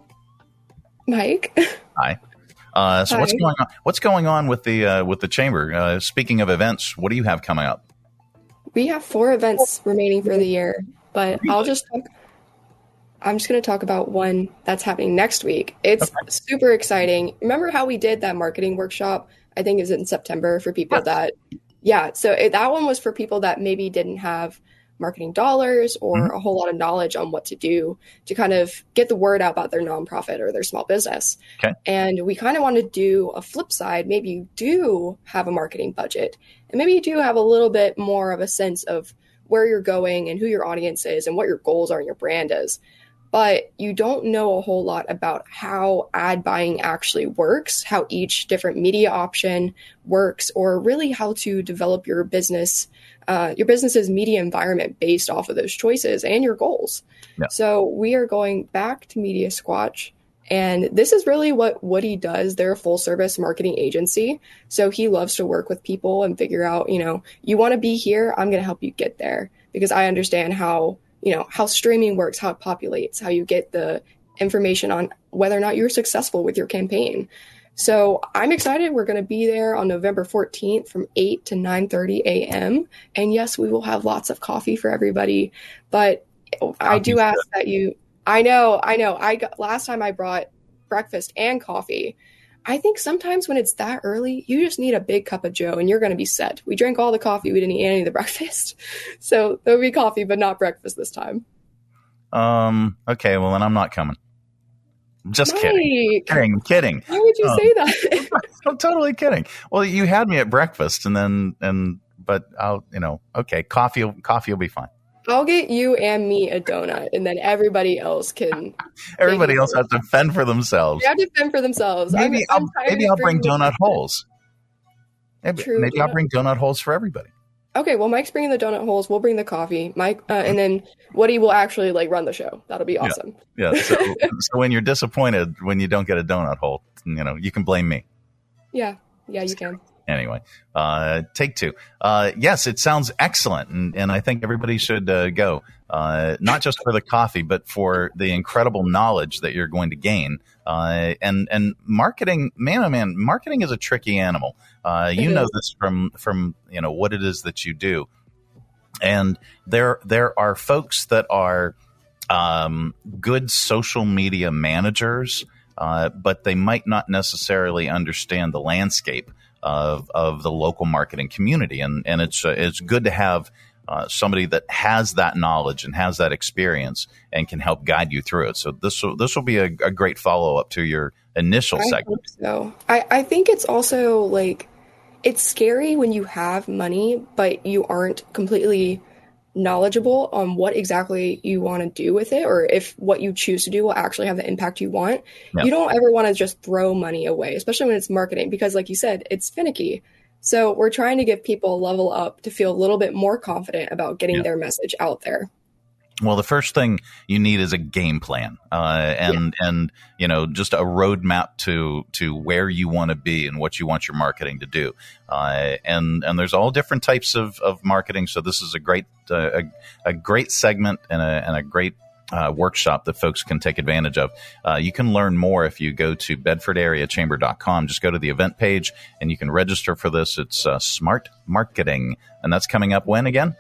Mike. Hi. Uh, so Hi. what's going on? What's going on with the uh, with the chamber? Uh, speaking of events, what do you have coming up? We have four events remaining for the year, but really? I'll just talk. I'm just going to talk about one that's happening next week. It's okay. Super exciting. Remember how we did that marketing workshop? I think it was in September for people yes. that, yeah. So it, that one was for people that maybe didn't have marketing dollars or mm-hmm. a whole lot of knowledge on what to do to kind of get the word out about their nonprofit or their small business. Okay. And we kind of want to do a flip side. Maybe you do have a marketing budget, and maybe you do have a little bit more of a sense of where you're going and who your audience is and what your goals are and your brand is. But you don't know a whole lot about how ad buying actually works, how each different media option works, or really how to develop your business Uh, your business's media environment based off of those choices and your goals. Yeah. So we are going back to Media Squatch, and this is really what Woody does. They're a full service marketing agency. So he loves to work with people and figure out, you know, you want to be here, I'm going to help you get there, because I understand how, you know, how streaming works, how it populates, how you get the information on whether or not you're successful with your campaign. So I'm excited. We're going to be there on November fourteenth from eight to nine thirty a.m. And yes, we will have lots of coffee for everybody. But I do ask that you, I know, I know. I got, last time I brought breakfast and coffee. I think sometimes when it's that early, you just need a big cup of Joe and you're going to be set. We drank all the coffee. We didn't eat any of the breakfast. So there'll be coffee, but not breakfast this time. Um. Okay. Well, then I'm not coming. Just Mike. kidding. Kidding. Kidding. Why would you um, say that? I'm totally kidding. Well, you had me at breakfast, and then and but I'll you know okay, coffee coffee will be fine. I'll get you and me a donut, and then everybody else can. Everybody else has to fend for themselves. They have to fend for themselves. Maybe I'm, I'll I'm maybe I'll bring donut holes. Maybe, True, maybe donut. I'll bring donut holes for everybody. Okay, well, Mike's bringing the donut holes. We'll bring the coffee. Mike, uh, and then Woody will actually like run the show. That'll be awesome. Yeah. yeah. So, so when you're disappointed when you don't get a donut hole, you know you can blame me. Yeah. Yeah, you can. Anyway, uh, take two. Uh, yes, it sounds excellent, and, and I think everybody should uh, go. Uh, not just for the coffee, but for the incredible knowledge that you're going to gain. Uh, and and marketing, man, oh man, marketing is a tricky animal. Uh, you know this from from you know what it is that you do, and there there are folks that are um, good social media managers, uh, but they might not necessarily understand the landscape of of the local marketing community, and and it's uh, it's good to have uh, somebody that has that knowledge and has that experience and can help guide you through it. So this will this will be a, a great follow up to your initial I segment. Hope so I I think it's also like it's scary when you have money but you aren't completely knowledgeable on what exactly you want to do with it, or if what you choose to do will actually have the impact you want. Yeah. You don't ever want to just throw money away, especially when it's marketing, because like you said, it's finicky. So we're trying to give people a level up to feel a little bit more confident about getting yeah. their message out there. Well, the first thing you need is a game plan, uh, and yeah. and you know just a roadmap to to where you want to be and what you want your marketing to do. Uh, and and there's all different types of, of marketing. So this is a great uh, a, a great segment and a and a great uh, workshop that folks can take advantage of. Uh, you can learn more if you go to bedford area chamber dot com. Just go to the event page and you can register for this. It's uh, Smart Marketing, and that's coming up when again?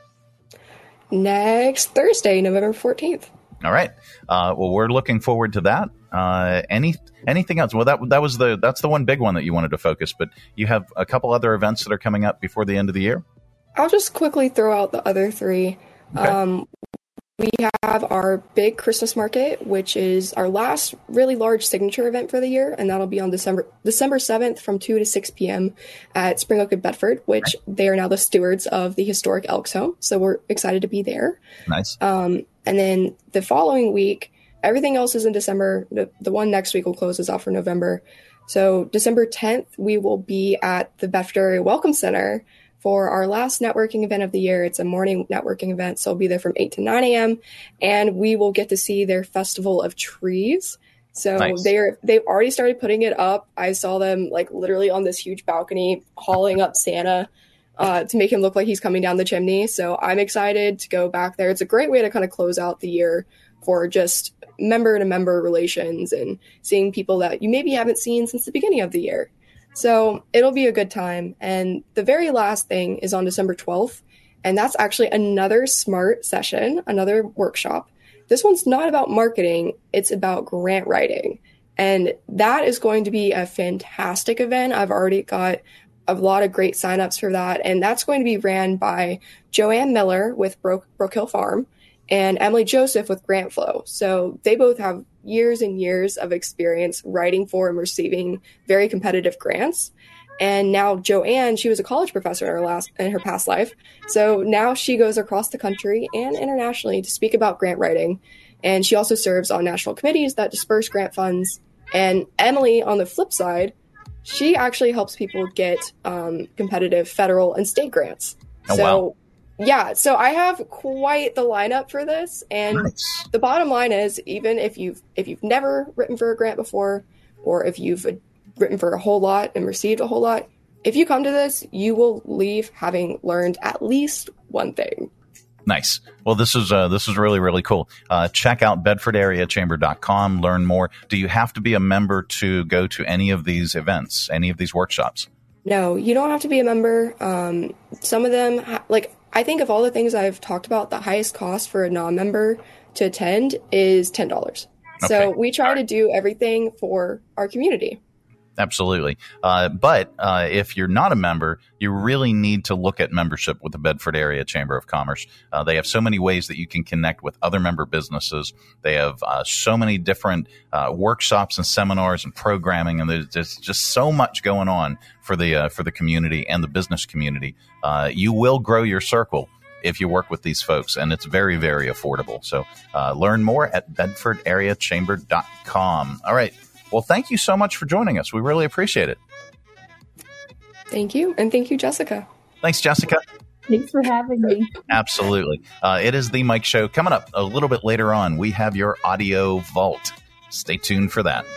Next Thursday, November fourteenth. All right. Uh, well, we're looking forward to that. Uh, any anything else? Well, that that was the that's the one big one that you wanted to focus. But you have a couple other events that are coming up before the end of the year. I'll just quickly throw out the other three. Okay. Um, we have our big Christmas market, which is our last really large signature event for the year, and that'll be on December December seventh from two to six p.m. at Spring Oak in Bedford, which okay. they are now the stewards of the historic Elks Home. So we're excited to be there. Nice. Um, and then the following week, everything else is in December. The, the one next week will close us out for November. So December tenth, we will be at the Bedford Area Welcome Center for our last networking event of the year. It's a morning networking event, so I'll be there from eight to nine a.m. and we will get to see their Festival of Trees. So nice. they're they've already started putting it up. I saw them like literally on this huge balcony hauling up Santa uh, to make him look like he's coming down the chimney. So I'm excited to go back there. It's a great way to kind of close out the year for just member to member relations and seeing people that you maybe haven't seen since the beginning of the year. So it'll be a good time. And the very last thing is on December twelfth. And that's actually another SMART session, another workshop. This one's not about marketing. It's about grant writing. And that is going to be a fantastic event. I've already got a lot of great signups for that. And that's going to be ran by Joanne Miller with Brook, Brook Hill Farm and Emily Joseph with Grant Flow. So they both have years and years of experience writing for and receiving very competitive grants. And now Joanne, she was a college professor in her last in her past life. So now she goes across the country and internationally to speak about grant writing. And she also serves on national committees that disperse grant funds. And Emily, on the flip side, she actually helps people get um, competitive federal and state grants. Oh, so wow. Yeah, so I have quite the lineup for this, and nice. The bottom line is, even if you've if you've never written for a grant before, or if you've written for a whole lot and received a whole lot, if you come to this, you will leave having learned at least one thing. Nice. Well, this is uh, this is really, really cool. Uh, check out bedford area chamber dot com, learn more. Do you have to be a member to go to any of these events, any of these workshops? No, you don't have to be a member. Um, some of them, ha- like, I think of all the things I've talked about, the highest cost for a non-member to attend is ten dollars. Okay. So we try to do everything for our community. Absolutely. Uh, but uh, if you're not a member, you really need to look at membership with the Bedford Area Chamber of Commerce. Uh, they have so many ways that you can connect with other member businesses. They have uh, so many different uh, workshops and seminars and programming, and there's just, just so much going on for the uh, for the community and the business community. Uh, you will grow your circle if you work with these folks, and it's very, very affordable. So uh, learn more at bedford area chamber dot com. All right. Well, thank you so much for joining us. We really appreciate it. Thank you. And thank you, Jessica. Thanks, Jessica. Thanks for having me. Absolutely. Uh, it is the Mike Show. Coming up a little bit later on, we have your audio vault. Stay tuned for that.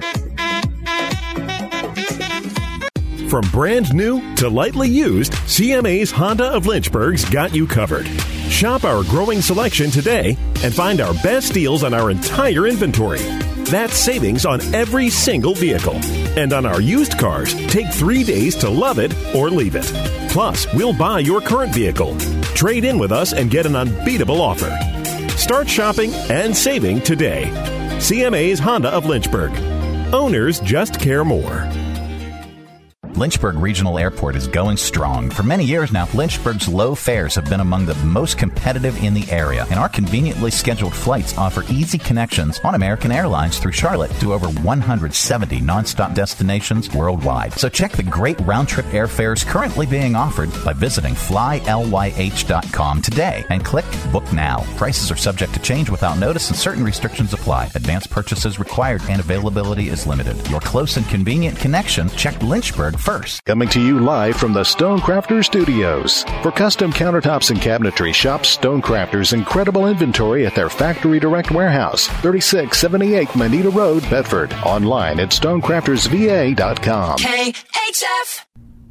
From brand new to lightly used, C M A's Honda of Lynchburg's got you covered. Shop our growing selection today and find our best deals on our entire inventory. That's savings on every single vehicle. And on our used cars, take three days to love it or leave it. Plus, we'll buy your current vehicle. Trade in with us and get an unbeatable offer. Start shopping and saving today. C M A's Honda of Lynchburg. Owners just care more. Lynchburg Regional Airport is going strong. For many years now, Lynchburg's low fares have been among the most competitive in the area, and our conveniently scheduled flights offer easy connections on American Airlines through Charlotte to over one hundred seventy nonstop destinations worldwide. So check the great round-trip airfares currently being offered by visiting fly ly h dot com today and click Book Now. Prices are subject to change without notice and certain restrictions apply. Advanced purchases required and availability is limited. Your close and convenient connection, check Lynchburg first. Coming to you live from the Stonecrafters Studios. For custom countertops and cabinetry, shop Stonecrafters' incredible inventory at their Factory Direct Warehouse, thirty-six seventy-eight Manita Road, Bedford. Online at stonecrafters v a dot com. K H F!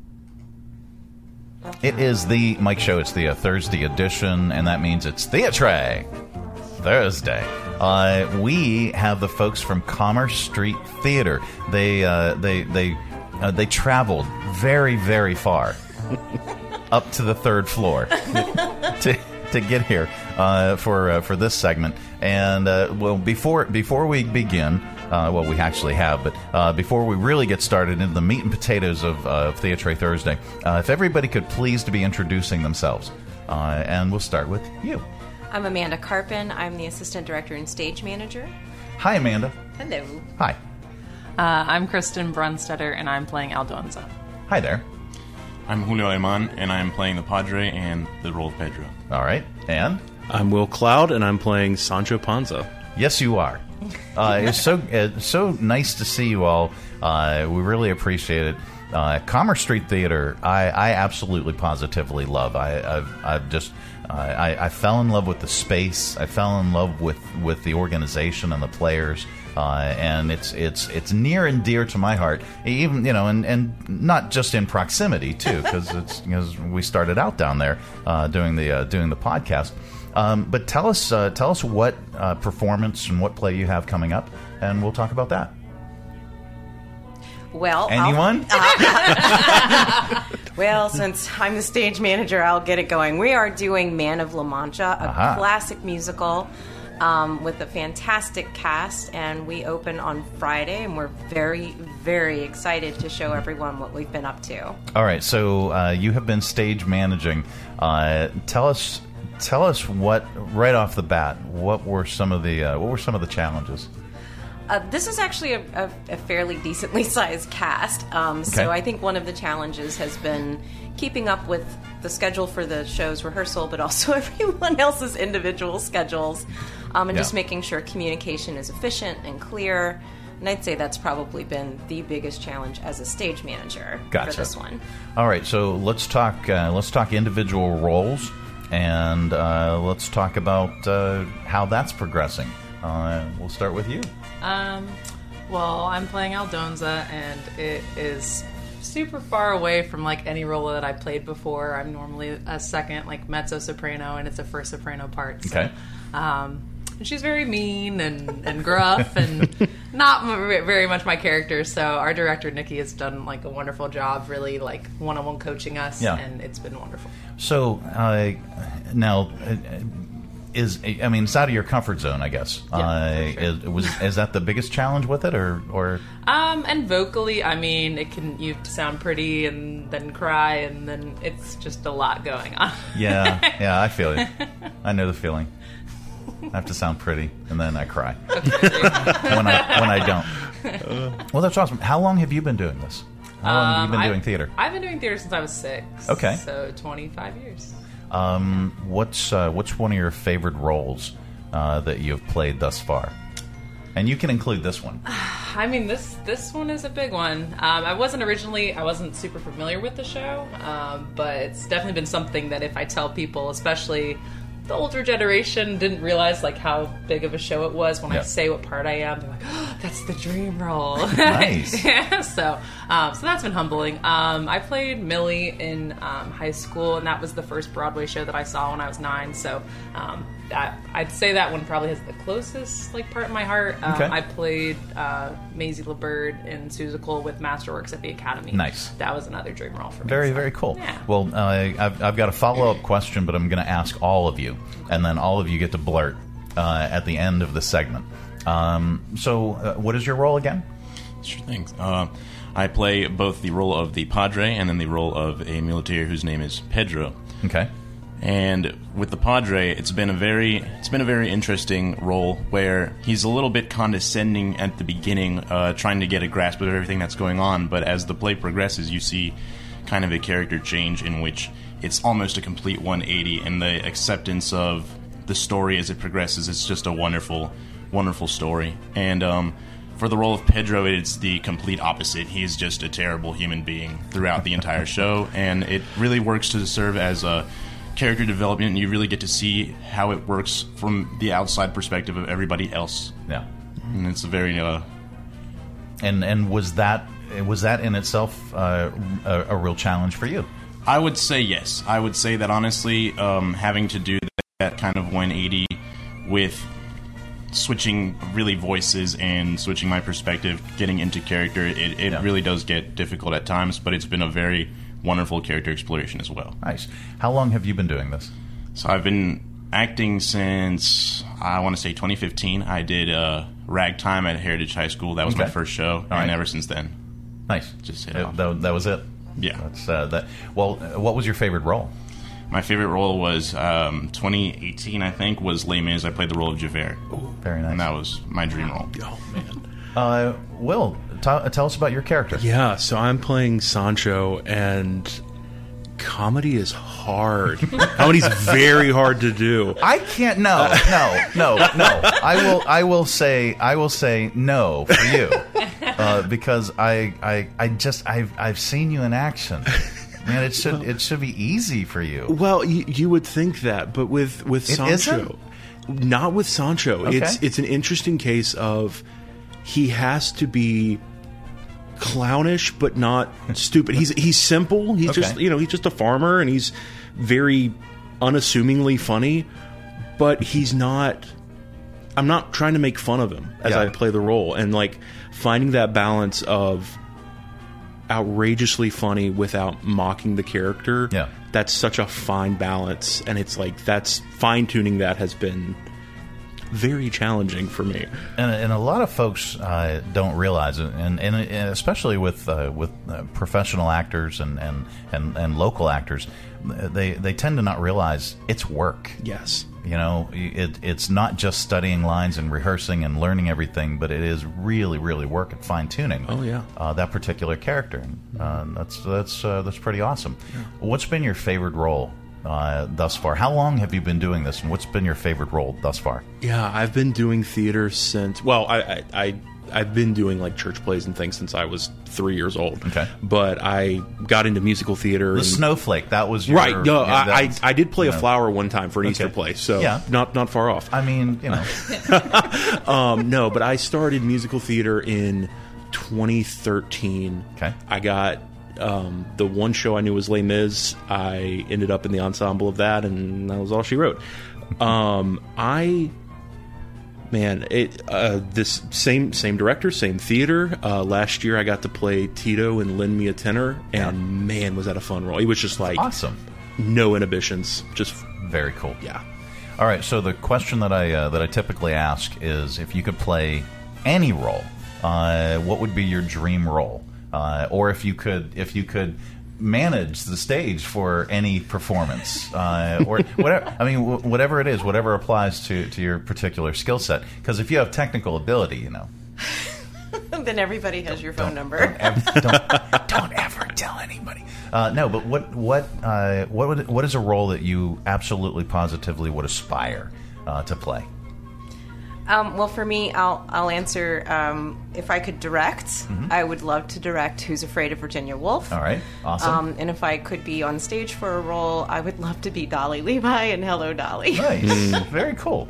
It is the Mike Show. It's the uh, Thursday edition, and that means it's Theatre Thursday. Uh, we have the folks from Commerce Street Theater. They, uh, they, they... Uh, they traveled very, very far up to the third floor to to get here uh, for uh, for this segment. And uh, well, before before we begin, uh, well, we actually have, but uh, before we really get started into the meat and potatoes of uh, Theatre Thursday, uh, if everybody could please to be introducing themselves, uh, and we'll start with you. I'm Amanda Carpin. I'm the assistant director and stage manager. Hi, Amanda. Hello. Hi. Uh, I'm Kristen Brunstetter, and I'm playing Aldonza. Hi there. I'm Julio Ayman, and I'm playing the Padre and the role of Pedro. All right. And? I'm Will Cloud, and I'm playing Sancho Panza. Yes, you are. Uh, it's so it's so nice to see you all. Uh, we really appreciate it. Uh, Commerce Street Theater, I, I absolutely positively love. I, I've, I've just... Uh, I, I fell in love with the space. I fell in love with, with the organization and the players. Uh, and it's it's it's near and dear to my heart, even you know, and, and not just in proximity too, because it's because we started out down there uh, doing the uh, doing the podcast. Um, but tell us uh, tell us what uh, performance and what play you have coming up, and we'll talk about that. Well, anyone? Uh, well, since I'm the stage manager, I'll get it going. We are doing Man of La Mancha, a Aha. classic musical. Um, with a fantastic cast, and we open on Friday, and we're very, very excited to show everyone what we've been up to. All right, so uh, you have been stage managing. Uh, tell us, tell us what right off the bat. What were some of the uh, what were some of the challenges? Uh, this is actually a, a, a fairly decently sized cast, um, Okay. so I think one of the challenges has been keeping up with the schedule for the show's rehearsal, but also everyone else's individual schedules, um, and Yeah. just making sure communication is efficient and clear. And I'd say that's probably been the biggest challenge as a stage manager Gotcha. for this one. All right, so let's talk. Uh, let's talk individual roles, and uh, let's talk about uh, how that's progressing. Uh, we'll start with you. Um, well, I'm playing Aldonza, and it is super far away from like any role that I played before. I'm normally a second, like mezzo soprano, and it's a first soprano part. So, Okay. Um, and she's very mean and, and gruff, and not m- very much my character. So our director Nikki has done like a wonderful job, really like one-on-one coaching us, Yeah. and it's been wonderful. So uh, now, uh, is I mean, it's out of your comfort zone, I guess. Yeah, uh, for sure. is, was is that the biggest challenge with it, or or? Um, and vocally, I mean, it can you have to sound pretty and then cry, and then it's just a lot going on. Yeah, yeah, I feel it. I know the feeling. I have to sound pretty, and then I cry when I when I don't. Well, that's awesome. How long have you been doing this? How long have you been Um, doing I've, theater? I've been doing theater since I was six. Okay. So twenty-five years. Um, what's uh, what's one of your favorite roles uh, that you've played thus far? And you can include this one. I mean, this this one is a big one. Um, I wasn't originally, I wasn't super familiar with the show, um, but it's definitely been something that if I tell people, especially the older generation, didn't realize like how big of a show it was. When Yeah. I say what part I am, they're like, "Oh, that's the dream role." Nice. Yeah, so, um, so that's been humbling. Um, I played Millie in um, high school, and that was the first Broadway show that I saw when I was nine. So, um, that I'd say that one probably has the closest like part in my heart. Um, Okay. I played uh, Maisie LeBird in Seussical with Masterworks at the Academy. Nice. That was another dream role for me. Very, so. very cool. Yeah. Well, uh, I've, I've got a follow-up question, but I'm going to ask all of you, and then all of you get to blurt uh, at the end of the segment. Um, so, uh, what is your role again? Sure thing. Uh, I play both the role of the Padre and then the role of a muleteer whose name is Pedro. Okay. And with the Padre, it's been a very it's been a very interesting role where he's a little bit condescending at the beginning, uh, trying to get a grasp of everything that's going on. But as the play progresses, you see kind of a character change in which it's almost a complete one eighty, and the acceptance of the story as it progresses. It's just a wonderful, wonderful story. And um, for the role of Pedro, it's the complete opposite. He's just a terrible human being throughout the entire show, and it really works to serve as a character development, and you really get to see how it works from the outside perspective of everybody else. Yeah, and it's a very uh, and and was that was that in itself uh, a, a real challenge for you? I would say yes. I would say that honestly, um, having to do that kind of one eighty with switching really voices and switching my perspective, getting into character, it, it Yeah. really does get difficult at times, but it's been a very wonderful character exploration as well. Nice. How long have you been doing this? So I've been acting since, I want to say twenty fifteen. I did uh, Ragtime at Heritage High School. That was my Okay. first show, and right. ever since then. Nice. Just hit Uh, off. that, that was it. Yeah. That's uh, that. Well, uh, what was your favorite role? My favorite role was um, twenty eighteen, I think, was Les Mis. I played the role of Javert. Very nice. And that was my dream role. Oh, man. Uh, Will, t- tell us about your character. Yeah, so I'm playing Sancho, and comedy is hard. Comedy's very hard to do. I can't. No, no, no, no. I will. I will say. I will say no for you, uh, because I, I, I just I've I've seen you in action. Man, it should it should be easy for you. Well, you, you would think that, but with with It Sancho, not with Sancho. Okay. It's it's an interesting case of he has to be clownish but not stupid. He's he's simple. He's Okay. just you know he's just a farmer, and he's very unassumingly funny, but he's not. I'm not trying to make fun of him as Yeah. I play the role, and like finding that balance of outrageously funny without mocking the character. Yeah. That's such a fine balance, and it's like that's fine tuning that has been very challenging for me. And, and a lot of folks uh, don't realize it, and, and, and especially with uh, with uh, professional actors and, and, and, and local actors, they they tend to not realize it's work. Yes. You know, it, it's not just studying lines and rehearsing and learning everything, but it is really, really work at fine tuning. Oh yeah, uh, that particular character. Uh, that's that's uh, that's pretty awesome. Yeah. What's been your favorite role uh, thus far? How long have you been doing this, and what's been your favorite role thus far? Yeah, I've been doing theater since. Well, I I, I I've been doing like church plays and things since I was three years old. Okay, but I got into musical theater. The and, Snowflake. That was your, right. No, yeah, I, I was, I did play you a know. flower one time for an Okay. Easter play, so yeah. not not far off. I mean, you know, um, no, but I started musical theater in twenty thirteen. Okay, I got. Um, the one show I knew was Les Mis. I ended up in the ensemble of that, and that was all she wrote. Um, I, man, it uh, this same same director, same theater. Uh, last year, I got to play Tito in Lend Me a Tenor, and Yeah. man, was that a fun role! It was just like awesome, no inhibitions, just very cool. Yeah. All right, so the question that I uh, that I typically ask is if you could play any role, uh, what would be your dream role? Uh, or if you could if you could manage the stage for any performance, uh, or whatever. I mean, w- whatever it is, whatever applies to, to your particular skill set. Because if you have technical ability, you know. Then everybody has your phone number. Don't ever, don't, don't ever tell anybody. Uh, no, but what what uh, what would, what is a role that you absolutely positively would aspire uh, to play? Um, well, for me, I'll I'll answer. Um, if I could direct, Mm-hmm. I would love to direct Who's Afraid of Virginia Woolf. All right, awesome. Um, and if I could be on stage for a role, I would love to be Dolly Levi in Hello, Dolly. Nice, very cool.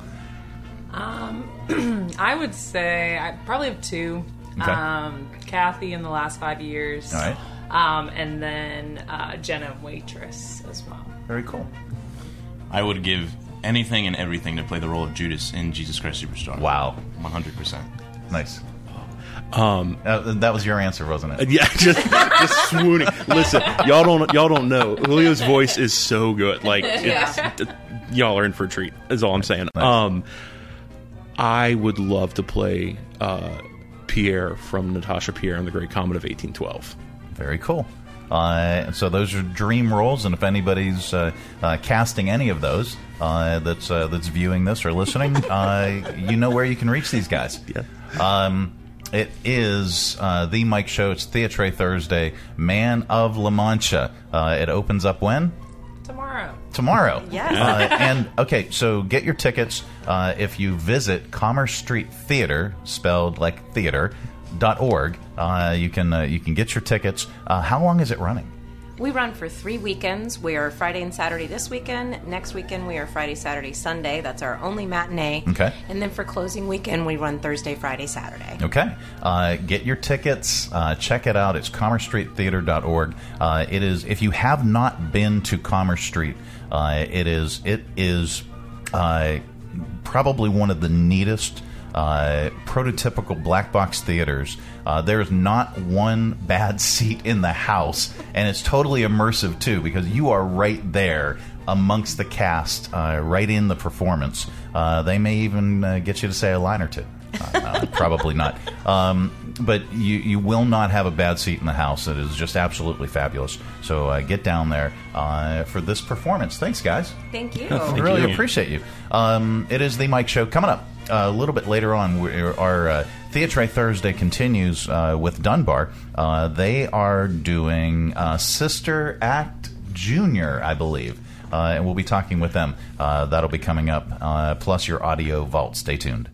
Um, I would say I probably have two. Okay. Um, Kathy in the last five years. All right. Um, and then uh, Jenna Waitress as well. Very cool. I would give anything and everything to play the role of Judas in Jesus Christ Superstar. Wow. one hundred percent. Nice. Um, uh, that was your answer, wasn't it? Yeah, just just swooning. Listen, y'all don't y'all don't know. Julio's voice is so good. Like, it's, it, y'all are in for a treat. Is all I'm saying. Nice. Um, I would love to play uh, Pierre from Natasha Pierre in The Great Comet of eighteen twelve. Very cool. Uh, so those are dream roles, and if anybody's uh, uh, casting any of those uh, that's uh, that's viewing this or listening, uh, you know where you can reach these guys. Yeah. Um, it is uh, the Mike Show. It's Theatre Thursday. Man of La Mancha. Uh, it opens up when? Tomorrow. Tomorrow. Yes. Uh, and, okay, so get your tickets uh, if you visit Commerce Street Theater, spelled like theater, dot org. Uh, you can uh, you can get your tickets. Uh, how long is it running? We run for three weekends. We are Friday and Saturday this weekend. Next weekend, we are Friday, Saturday, Sunday. That's our only matinee. Okay. And then for closing weekend, we run Thursday, Friday, Saturday. Okay. Uh, get your tickets. Uh, check it out. It's commerce street theater dot org. Uh, it is, if you have not been to Commerce Street, uh, it is it is uh, probably one of the neatest Uh, prototypical black box theaters. Uh, there's not one bad seat in the house, and it's totally immersive too, because you are right there amongst the cast, uh, right in the performance. Uh, they may even uh, get you to say a line or two. Uh, no, probably not. Um, but you, you will not have a bad seat in the house. It is just absolutely fabulous. So uh, get down there uh, for this performance. Thanks, guys. Thank you. I really appreciate you. Um, it is the Mike Show. Coming up uh, a little bit later on, we're, our uh, Theatre Thursday continues uh, with Dunbar. Uh, they are doing uh, Sister Act Junior, I believe. Uh, and we'll be talking with them. Uh, that'll be coming up, uh, plus your audio vault. Stay tuned.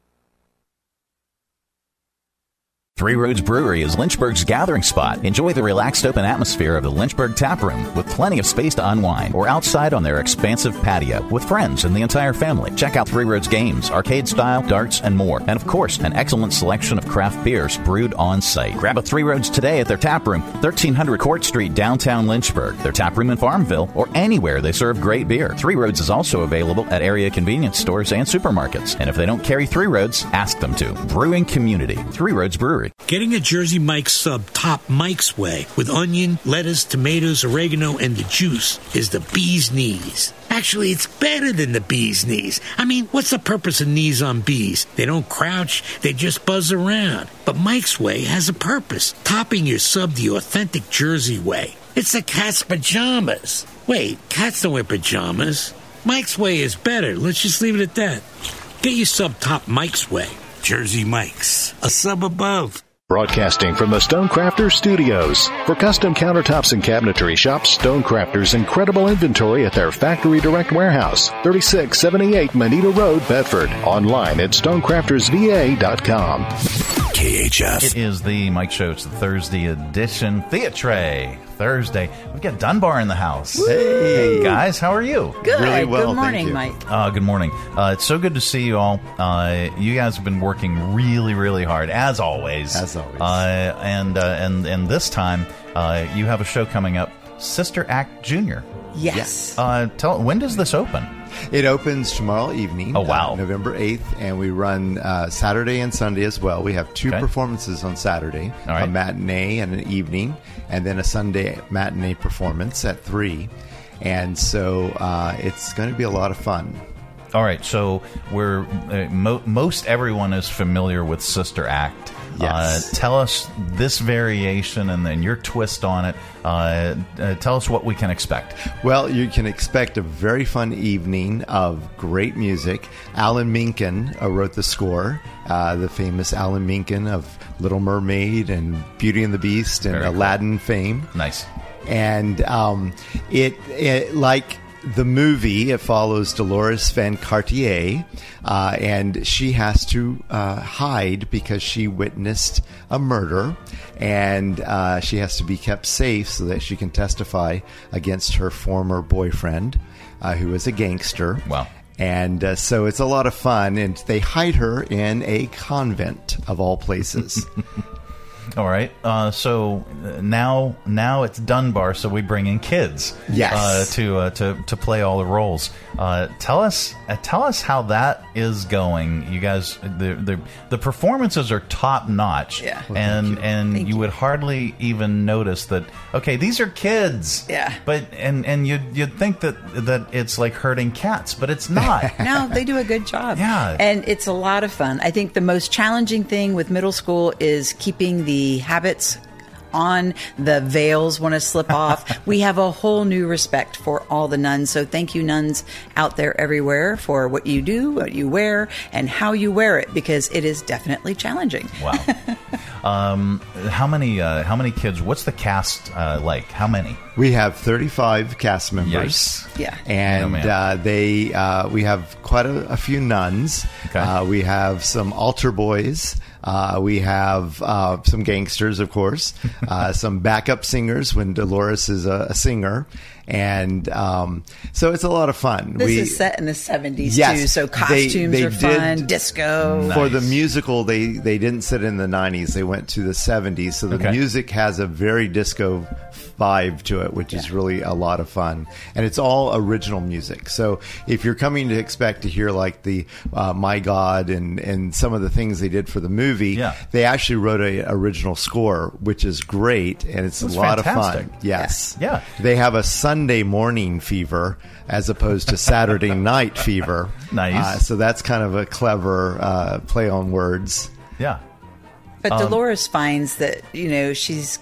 Three Roads Brewery is Lynchburg's gathering spot. Enjoy the relaxed open atmosphere of the Lynchburg Tap Room with plenty of space to unwind, or outside on their expansive patio with friends and the entire family. Check out Three Roads games, arcade style, darts, and more. And of course, an excellent selection of craft beers brewed on site. Grab a Three Roads today at their tap room, thirteen hundred Court Street, downtown Lynchburg. Their tap room in Farmville, or anywhere they serve great beer. Three Roads is also available at area convenience stores and supermarkets. And if they don't carry Three Roads, ask them to. Brewing community, Three Roads Brewery. Getting a Jersey Mike's sub top Mike's way with onion, lettuce, tomatoes, oregano, and the juice is the bee's knees. Actually, it's better than the bee's knees. I mean, what's the purpose of knees on bees? They don't crouch, they just buzz around. But Mike's Way has a purpose, topping your sub the authentic Jersey way. It's the cat's pajamas. Wait, cats don't wear pajamas. Mike's Way is better. Let's just leave it at that. Get your sub top Mike's Way. Jersey Mike's, a sub above. Broadcasting from the Stonecrafters Studios. For custom countertops and cabinetry, shop Stonecrafters' incredible inventory at their Factory Direct Warehouse, thirty-six seventy-eight Moneta Road, Bedford. Online at stonecrafters v a dot com. K H F. It is the Mike Show. It's the Thursday edition. Theatre Thursday. We've got Dunbar in the house. Hey. Hey, guys. How are you? Good. Really well, good morning, Mike. Uh, good morning. Uh, it's so good to see you all. Uh, you guys have been working really, really hard, as always. As always. Uh, and, uh, and, and this time, uh, you have a show coming up, Sister Act Junior. Yes. Uh, tell when does this open? It opens tomorrow evening. Oh, wow. Uh, November eighth, and we run uh, Saturday and Sunday as well. We have two Okay. performances on Saturday, All right. a matinee and an evening, and then a Sunday matinee performance at three. And so uh, it's going to be a lot of fun. All right, so we're uh, mo- most everyone is familiar with Sister Act. Yes. Uh, tell us this variation and then your twist on it. Uh, uh, tell us what we can expect. Well, you can expect a very fun evening of great music. Alan Menken uh, wrote the score, uh, the famous Alan Menken of Little Mermaid and Beauty and the Beast and Very cool. Aladdin fame. Nice. And um, it, it, like the movie, it follows Dolores Van Cartier, uh, and she has to uh, hide because she witnessed a murder, and uh, she has to be kept safe so that she can testify against her former boyfriend, uh, who is a gangster. Wow. And uh, so it's a lot of fun, and they hide her in a convent, of all places. All right. Uh, so now, now it's Dunbar. So we bring in kids, yes, uh, to uh, to to play all the roles. Uh, tell us, uh, tell us how that is going. You guys, the the, the performances are top notch. Yeah. Well, and you. and Thank you would hardly even notice that. Okay, these are kids. Yeah. But and and you you'd, you'd think that that it's like herding cats, but it's not. No, they do a good job. Yeah. And it's a lot of fun. I think the most challenging thing with middle school is keeping the habits on. The veils want to slip off. We have a whole new respect for all the nuns. So thank you, nuns out there everywhere, for what you do, what you wear, and how you wear it, because it is definitely challenging. Wow. um, how many uh, how many kids? What's the cast uh, like? How many? We have thirty-five cast members. Yikes. Yeah. And Oh, man. uh, they uh, we have quite a, a few nuns. Okay. Uh, we have some altar boys. Uh, we have uh, some gangsters, of course, uh, some backup singers when Dolores is a, a singer. And um, so it's a lot of fun. This we, is set in the seventies, yes, too, so they- costumes they are fun, did- disco. For the musical, they, they didn't sit in the nineties. They went to the seventies. So the Okay. music has a very disco vibe to it, which is really a lot of fun. And it's all original music. So if you're coming to expect to hear like the uh, My God and, and some of the things they did for the movie, Yeah. they actually wrote a original score, which is great. And it's That's a lot fantastic. of fun. Yes. Yeah. They have a Sunday morning fever as opposed to Saturday night fever. Nice. Uh, so that's kind of a clever uh, play on words. Yeah. But Um, Dolores finds that, you know, she's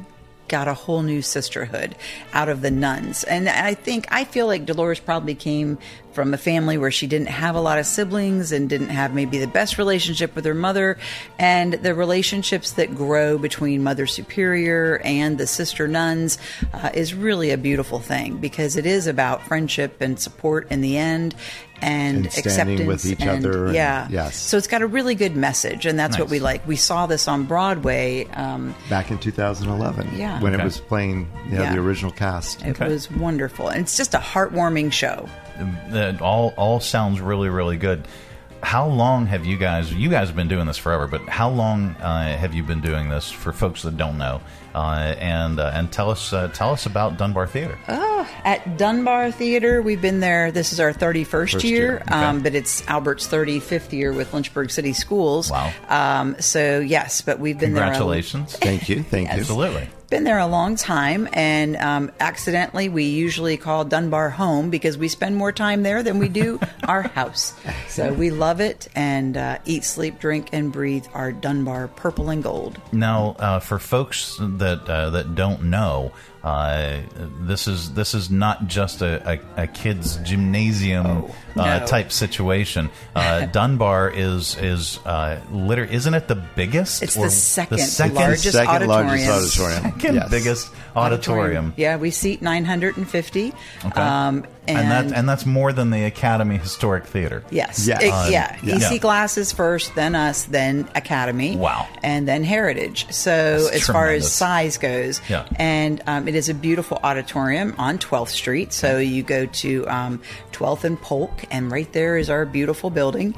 got a whole new sisterhood out of the nuns. And I think, I feel like Dolores probably came from a family where she didn't have a lot of siblings and didn't have maybe the best relationship with her mother. And the relationships that grow between Mother Superior and the sister nuns uh, is really a beautiful thing, because it is about friendship and support in the end. And, And standing acceptance with each and- other and- yeah. yes. So it's got a really good message, and that's what Nice. we like. We saw this on Broadway. Um, Back in two thousand eleven, Yeah. when Okay. it was playing you know, Yeah. the original cast. it was wonderful, and it's just a heartwarming show. That all all sounds really, really good. How long have you guys? You guys have been doing this forever, but how long uh, have you been doing this for folks that don't know? Uh, and uh, and tell us uh, tell us about Dunbar Theater. Oh, at Dunbar Theater, we've been there. This is our thirty-first First year, year, okay. um, but it's Albert's thirty-fifth year with Lynchburg City Schools. Wow. Um, so yes, but we've been Congratulations! there. Thank you, thank you. Absolutely. Been there a long time, and um, accidentally we usually call Dunbar home because we spend more time there than we do our house. So we love it, and uh, eat, sleep, drink, and breathe our Dunbar purple and gold. Now, uh, for folks that uh, that don't know, uh, this is this is not just a, a, a kids' gymnasium uh, no. type situation. Uh, Dunbar is is uh, liter- isn't it the biggest? It's or the second, second largest second largest auditorium. auditorium. second Yes. biggest auditorium. Yeah, we seat nine hundred fifty. Okay. Um, and, and that's and that's more than the Academy Historic Theater. yes, Yes. It- Uh, yeah. yeah. E C Glasses first, then us, then Academy. Wow. And then Heritage. So That's as far tremendous. as size goes, Yeah. and um, it is a beautiful auditorium on twelfth Street. So you go to um, twelfth and Polk, and right there is our beautiful building.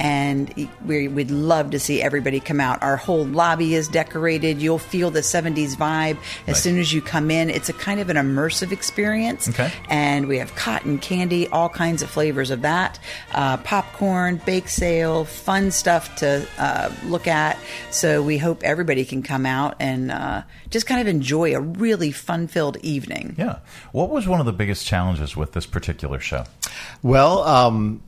And we would love to see everybody come out. Our whole lobby is decorated. You'll feel the seventies vibe as Nice. soon as you come in. It's a kind of an immersive experience. Okay. And we have cotton candy, all kinds of flavors of that, uh, popcorn, bake sale, fun stuff to uh, look at. So we hope everybody can come out and uh, just kind of enjoy a really fun-filled evening. Yeah. What was one of the biggest challenges with this particular show? Well, um,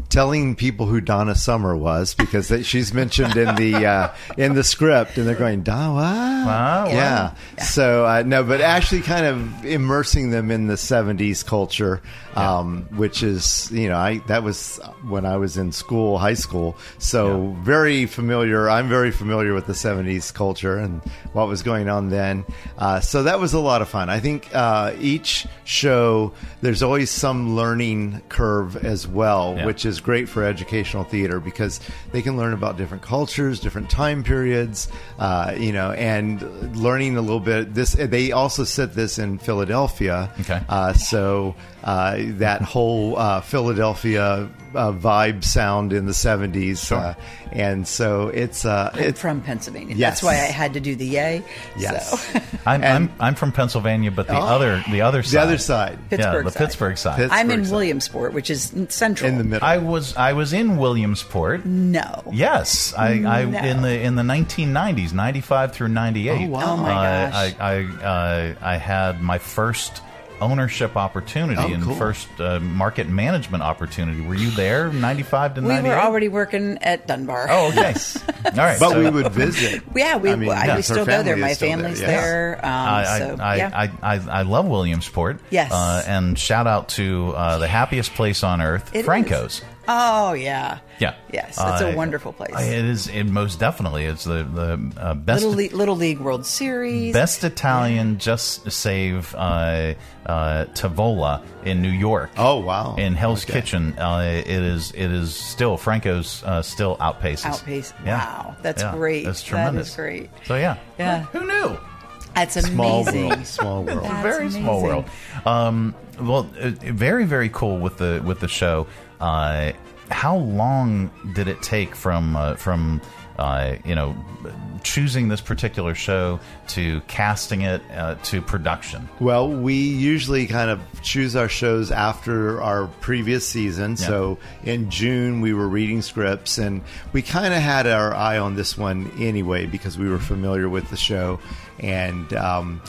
telling people who Donna Summer was because that she's mentioned in the uh, in the script, and they're going, Donna, what? Wow, yeah. yeah. So uh, no, but actually, kind of immersing them in the seventies culture, um, which is you know, I that was when I was in school, high school. So yeah. very familiar. I'm very familiar with the seventies culture and what was going on then. Uh, so that was a lot of fun. I think uh, each show, there's always some learning curve as well, yeah. which is great for educational theater because they can learn about different cultures, different time periods, uh, you know, and learning a little bit. This they also set this in Philadelphia, okay. uh, so uh, that whole uh, Philadelphia uh, vibe sound in the seventies, sure. uh, and so it's uh, I'm it's from Pennsylvania. Yes. That's why I had to do the yay. Yes, So. I'm, I'm I'm from Pennsylvania, but the Oh. other the other side, the other side, yeah, Pittsburgh the side. Pittsburgh side. Pittsburgh I'm in side. Williamsport, which is central. In the middle. I was I was in Williamsport. No. Yes, I, I No. in the in the nineteen nineties, ninety-five through ninety-eight. Oh, wow. Oh, my uh, gosh. I I, uh, I had my first ownership opportunity Oh, and cool. first uh, market management opportunity. Were you there, ninety-five to We ninety-eight? were already working at Dunbar. Oh, okay. All right, But so- we would visit. Yeah, we I mean, I, yes, we her still go there. family My is still there, family's yes. there. Um, I, so I, yeah. I, I, I love Williamsport. Yes. Uh, and shout out to uh, the happiest place on earth, It Franco's. Oh yeah. Yeah. Yes, it's Uh, a wonderful place. I- It is. It most definitely is the the uh, best Little Le- Little League World Series. best Italian. Just save uh, uh, Tavola in New York. Oh wow! In Hell's Okay. Kitchen, uh, it is. It is still Franco's. Uh, still outpaces. Outpace. Yeah. Wow, that's Yeah, great. That's tremendous. That is great. So yeah. Yeah. Who knew? That's Small amazing. world. Small world. That's Very small amazing. world. Um, well, uh, very very cool with the with the show. Uh, how long did it take from uh, from uh, you know choosing this particular show to casting it uh, to production? Well, we usually kind of choose our shows after our previous season. Yeah. So in June, we were reading scripts, and we kind of had our eye on this one anyway because we were familiar with the show. And um,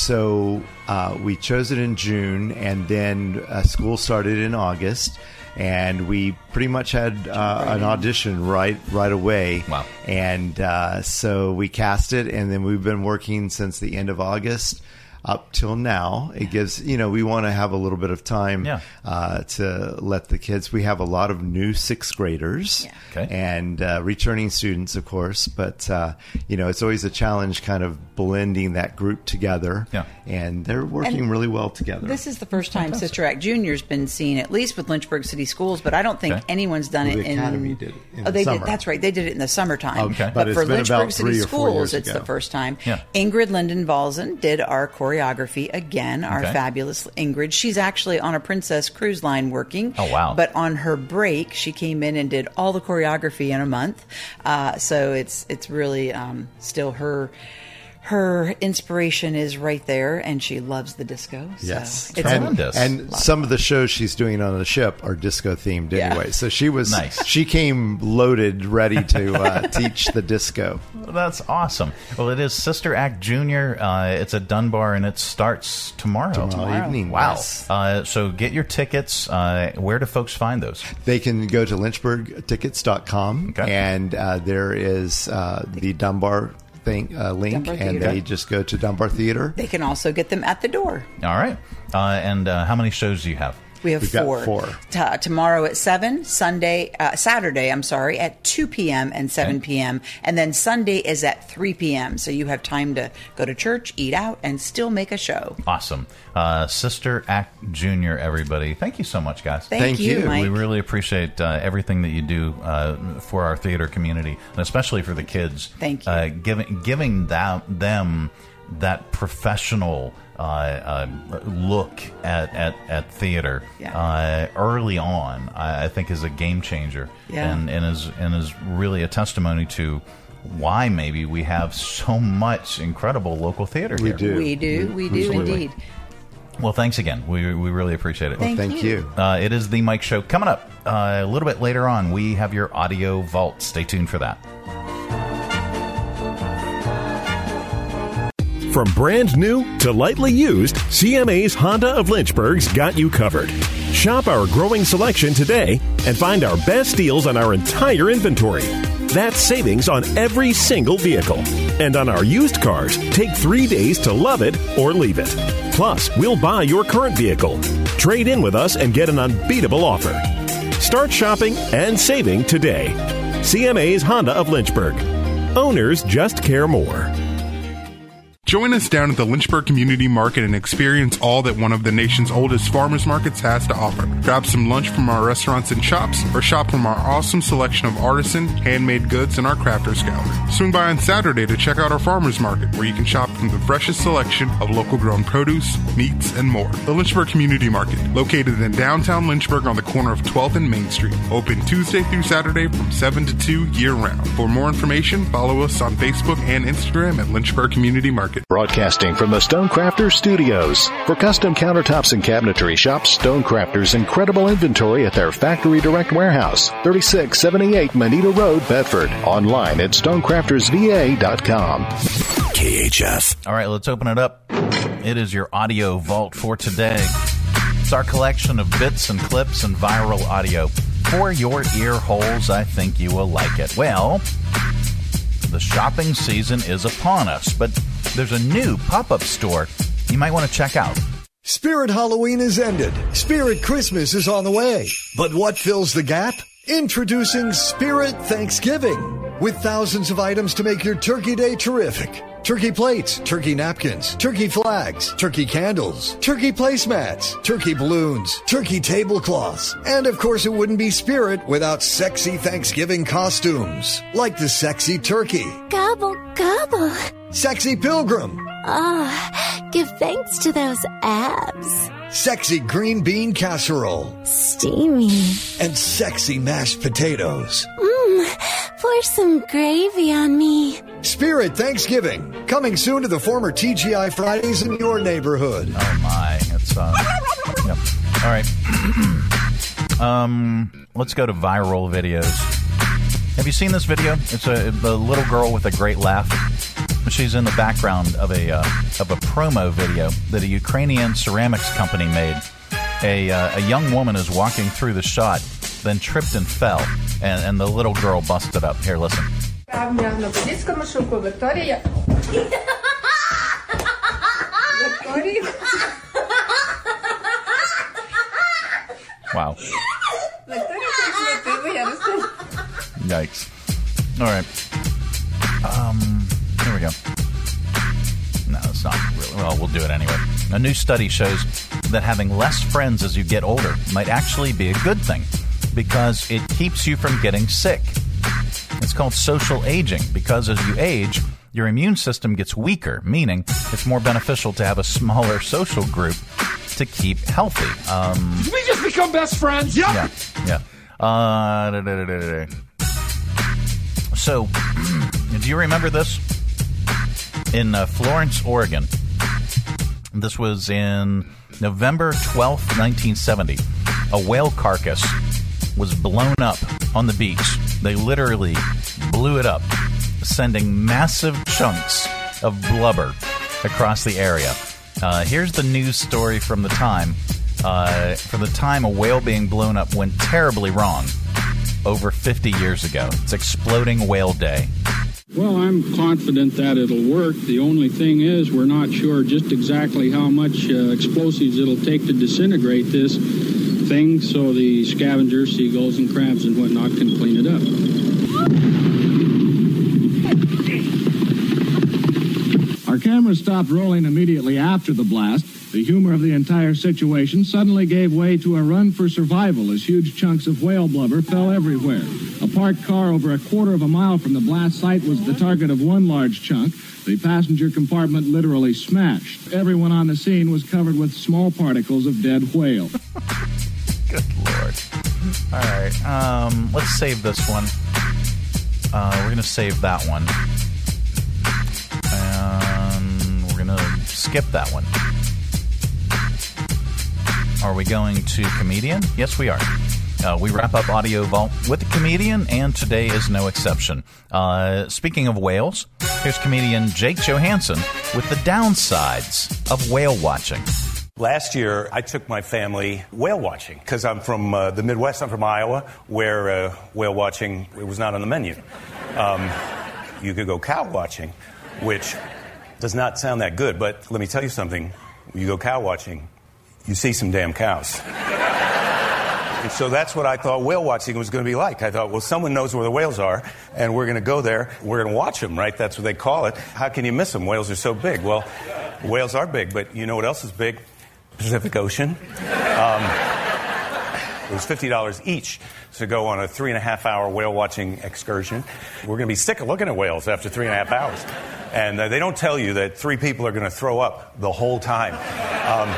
so uh, we chose it in June, and then uh, school started in August. And we pretty much had uh, an audition right right away. Wow. And uh, so we cast it, and then we've been working since the end of August up till now. It gives, you know, we want to have a little bit of time Yeah. uh, to let the kids. We have a lot of new sixth graders Yeah. Okay. and uh, returning students, of course. But, uh, you know, it's always a challenge kind of blending that group together. Yeah. And they're working And really well together. This is the first time Sister Act Junior's been seen, at least with Lynchburg City Schools, but I don't think Okay. anyone's done Well, it the in. Academy did it in oh, the they summer. did. That's right. They did it in the summertime. Okay. But, But it's for been Lynchburg about City three or four Schools, years it's ago. the first time. Yeah. Ingrid Linden-Valzen did our choreography again. Our Okay. fabulous Ingrid. She's actually on a Princess Cruise Line working. Oh, wow. But on her break, she came in and did all the choreography in a month. Uh, so it's it's really um, still her. Her inspiration is right there, and she loves the disco. So Yes, it's and, tremendous. and some of the shows she's doing on the ship are disco themed Yeah. anyway. So she was Nice. She came loaded, ready to uh, teach the disco. Well, that's awesome. Well, it is Sister Act Junior. Uh, it's at Dunbar, and it starts tomorrow. Tomorrow evening, Wow. yes. Uh, so get your tickets. Uh, where do folks find those? They can go to lynchburg tickets dot com, Okay. and uh, there is uh, the Dunbar thing uh, link, Dunbar and Theater. they just go to Dunbar Theater. They can also get them at the door. All right. Uh, and uh, how many shows do you have? We have We've got four. four. T- tomorrow at seven, Sunday, uh, Saturday, I'm sorry, at two p.m. and seven p.m. And then Sunday is at three p.m. So you have time to go to church, eat out, and still make a show. Awesome. Uh, Sister Act Junior, everybody. Thank you so much, guys. Thank, Thank you, you. Mike. We really appreciate uh, everything that you do uh, for our theater community, and especially for the kids. Thank you. Uh, giving giving that, them that professional uh, uh, look at, at, at theater Yeah. uh, early on, I, I think, is a game changer, Yeah. and and is and is really a testimony to why maybe we have so much incredible local theater We here. do. We do. We do Absolutely. indeed. Well, thanks again. We we really appreciate it. Thank Thank you. you. Uh, it is the Mike Show. Coming up uh, a little bit later on, we have your audio vault. Stay tuned for that. From brand new to lightly used, C M A's Honda of Lynchburg's got you covered. Shop our growing selection today and find our best deals on our entire inventory. That's savings on every single vehicle. And on our used cars, take three days to love it or leave it. Plus, we'll buy your current vehicle. Trade in with us and get an unbeatable offer. Start shopping and saving today. C M A's Honda of Lynchburg. Owners just care more. Join us down at the Lynchburg Community Market and experience all that one of the nation's oldest farmers markets has to offer. Grab some lunch from our restaurants and shops, or shop from our awesome selection of artisan, handmade goods and our crafters gallery. Swing by on Saturday to check out our farmers market, where you can shop from the freshest selection of local grown produce, meats, and more. The Lynchburg Community Market, located in downtown Lynchburg on the corner of twelfth and Main Street. Open Tuesday through Saturday from seven to two year round. For more information, follow us on Facebook and Instagram at Lynchburg Community Market. Broadcasting from the Stonecrafters Studios. For custom countertops and cabinetry, shop Stonecrafters' incredible inventory at their Factory Direct Warehouse, thirty-six seventy-eight Manita Road, Bedford. Online at stonecrafters v a dot com. K H F. All right, let's open it up. It is your audio vault for today. It's our collection of bits and clips and viral audio for your ear holes. I think you will like it. Well, the shopping season is upon us, but there's a new pop-up store you might want to check out. Spirit Halloween is ended. Spirit Christmas is on the way. But what fills the gap? Introducing Spirit Thanksgiving. With thousands of items to make your turkey day terrific. Turkey plates, turkey napkins, turkey flags, turkey candles, turkey placemats, turkey balloons, turkey tablecloths, and of course it wouldn't be Spirit without sexy Thanksgiving costumes, like the sexy turkey. Gobble, gobble. Sexy pilgrim. Ah, oh, give thanks to those abs. Sexy green bean casserole. Steamy. And sexy mashed potatoes. Mmm, pour some gravy on me. Spirit Thanksgiving, coming soon to the former T G I Fridays in your neighborhood. Oh my, it's uh, yep. All right. um, let's go to viral videos. Have you seen this video? It's a the little girl with a great laugh. She's in the background of a uh, of a promo video that a Ukrainian ceramics company made. A uh, a young woman is walking through the shot, then tripped and fell, and, and the little girl busted up. Here, listen. Wow. Yikes. All right. Um, here we go. No, it's not really. Well, we'll do it anyway. A new study shows that having less friends as you get older might actually be a good thing because it keeps you from getting sick. It's called social aging because as you age, your immune system gets weaker, meaning it's more beneficial to have a smaller social group to keep healthy. Um, Did we just become best friends? Yep. Yeah. Yeah. Uh, da, da, da, da, da. So, do you remember this? In uh, Florence, Oregon, this was in November twelfth, nineteen seventy, a whale carcass was blown up on the beach. They literally blew it up, sending massive chunks of blubber across the area. Uh, here's the news story from the time. Uh, for the time a whale being blown up went terribly wrong over fifty years ago. It's Exploding Whale Day. Well, I'm confident that it'll work. The only thing is we're not sure just exactly how much uh, explosives it'll take to disintegrate this thing so the scavengers, seagulls, and crabs and whatnot can clean it up. Our cameras stopped rolling immediately after the blast. The humor of the entire situation suddenly gave way to a run for survival as huge chunks of whale blubber fell everywhere. A parked car over a quarter of a mile from the blast site was the target of one large chunk. The passenger compartment literally smashed. Everyone on the scene was covered with small particles of dead whale. Good Lord. All right, um, let's save this one. Uh, we're going to save that one. And we're going to skip that one. Are we going to comedian? Yes, we are. Uh, we wrap up Audio Vault with a comedian, and today is no exception. Uh, speaking of whales, here's comedian Jake Johansson with the downsides of whale watching. Last year, I took my family whale watching because I'm from uh, the Midwest. I'm from Iowa, where uh, whale watching it was not on the menu. Um, you could go cow watching, which does not sound that good, but let me tell you something. When you go cow watching, you see some damn cows. And so that's what I thought whale watching was going to be like. I thought, well, someone knows where the whales are, and we're going to go there. We're going to watch them, right? That's what they call it. How can you miss them? Whales are so big. Well, whales are big, but you know what else is big? Pacific Ocean. Um, it was fifty dollars each to go on a three and a half hour whale watching excursion. We're going to be sick of looking at whales after three and a half hours. And uh, they don't tell you that three people are going to throw up the whole time. Um,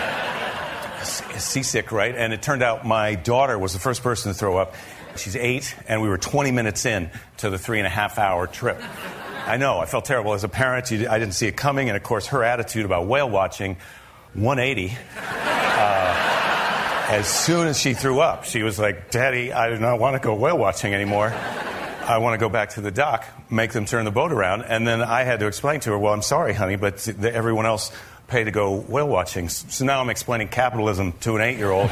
seasick, right? And it turned out my daughter was the first person to throw up. She's eight, and we were twenty minutes in to the three and a half hour trip. I know, I felt terrible as a parent. You, I didn't see it coming, and of course her attitude about whale watching, one eighty. Uh, as soon as she threw up, she was like, Daddy, I do not want to go whale watching anymore. I want to go back to the dock, make them turn the boat around. And then I had to explain to her, well, I'm sorry, honey, but the, everyone else paid to go whale watching. So now I'm explaining capitalism to an eight-year-old.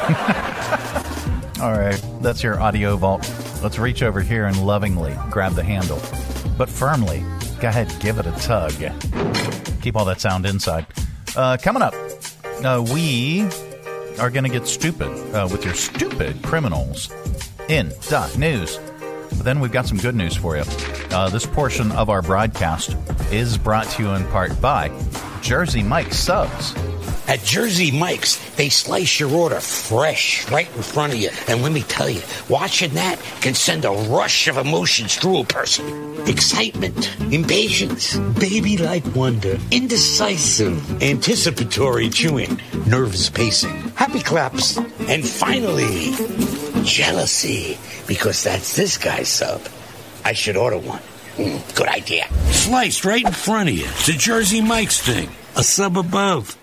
All right, that's your Audio Vault. Let's reach over here and lovingly grab the handle. But firmly, go ahead, give it a tug. Keep all that sound inside. Uh, coming up, uh, we are going to get stupid uh, with your stupid criminals in dot news. But then we've got some good news for you. Uh, this portion of our broadcast is brought to you in part by Jersey Mike's Subs. At Jersey Mike's, they slice your order fresh right in front of you. And let me tell you, watching that can send a rush of emotions through a person. Excitement, impatience, baby-like wonder, indecisive, anticipatory chewing, nervous pacing, happy claps, and finally, jealousy, because that's this guy's sub. I should order one. Mm, good idea. Sliced right in front of you. It's a Jersey Mike's thing. A sub above.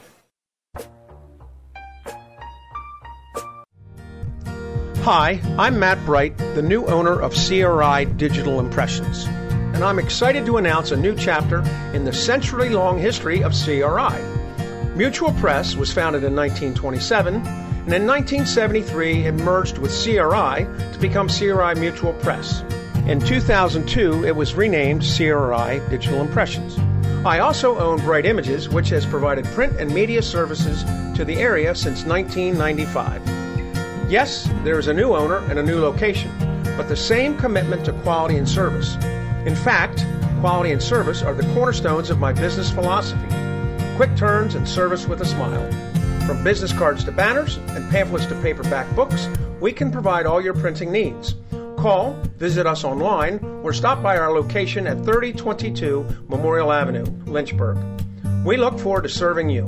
Hi, I'm Matt Bright, the new owner of C R I Digital Impressions, and I'm excited to announce a new chapter in the century-long history of C R I. Mutual Press was founded in nineteen twenty-seven, and in nineteen seventy-three it merged with C R I to become C R I Mutual Press. In two thousand two, it was renamed C R I Digital Impressions. I also own Bright Images, which has provided print and media services to the area since nineteen ninety-five. Yes, there is a new owner and a new location, but the same commitment to quality and service. In fact, quality and service are the cornerstones of my business philosophy. Quick turns and service with a smile. From business cards to banners and pamphlets to paperback books, we can provide all your printing needs. Call, visit us online, or stop by our location at thirty twenty-two Memorial Avenue, Lynchburg. We look forward to serving you.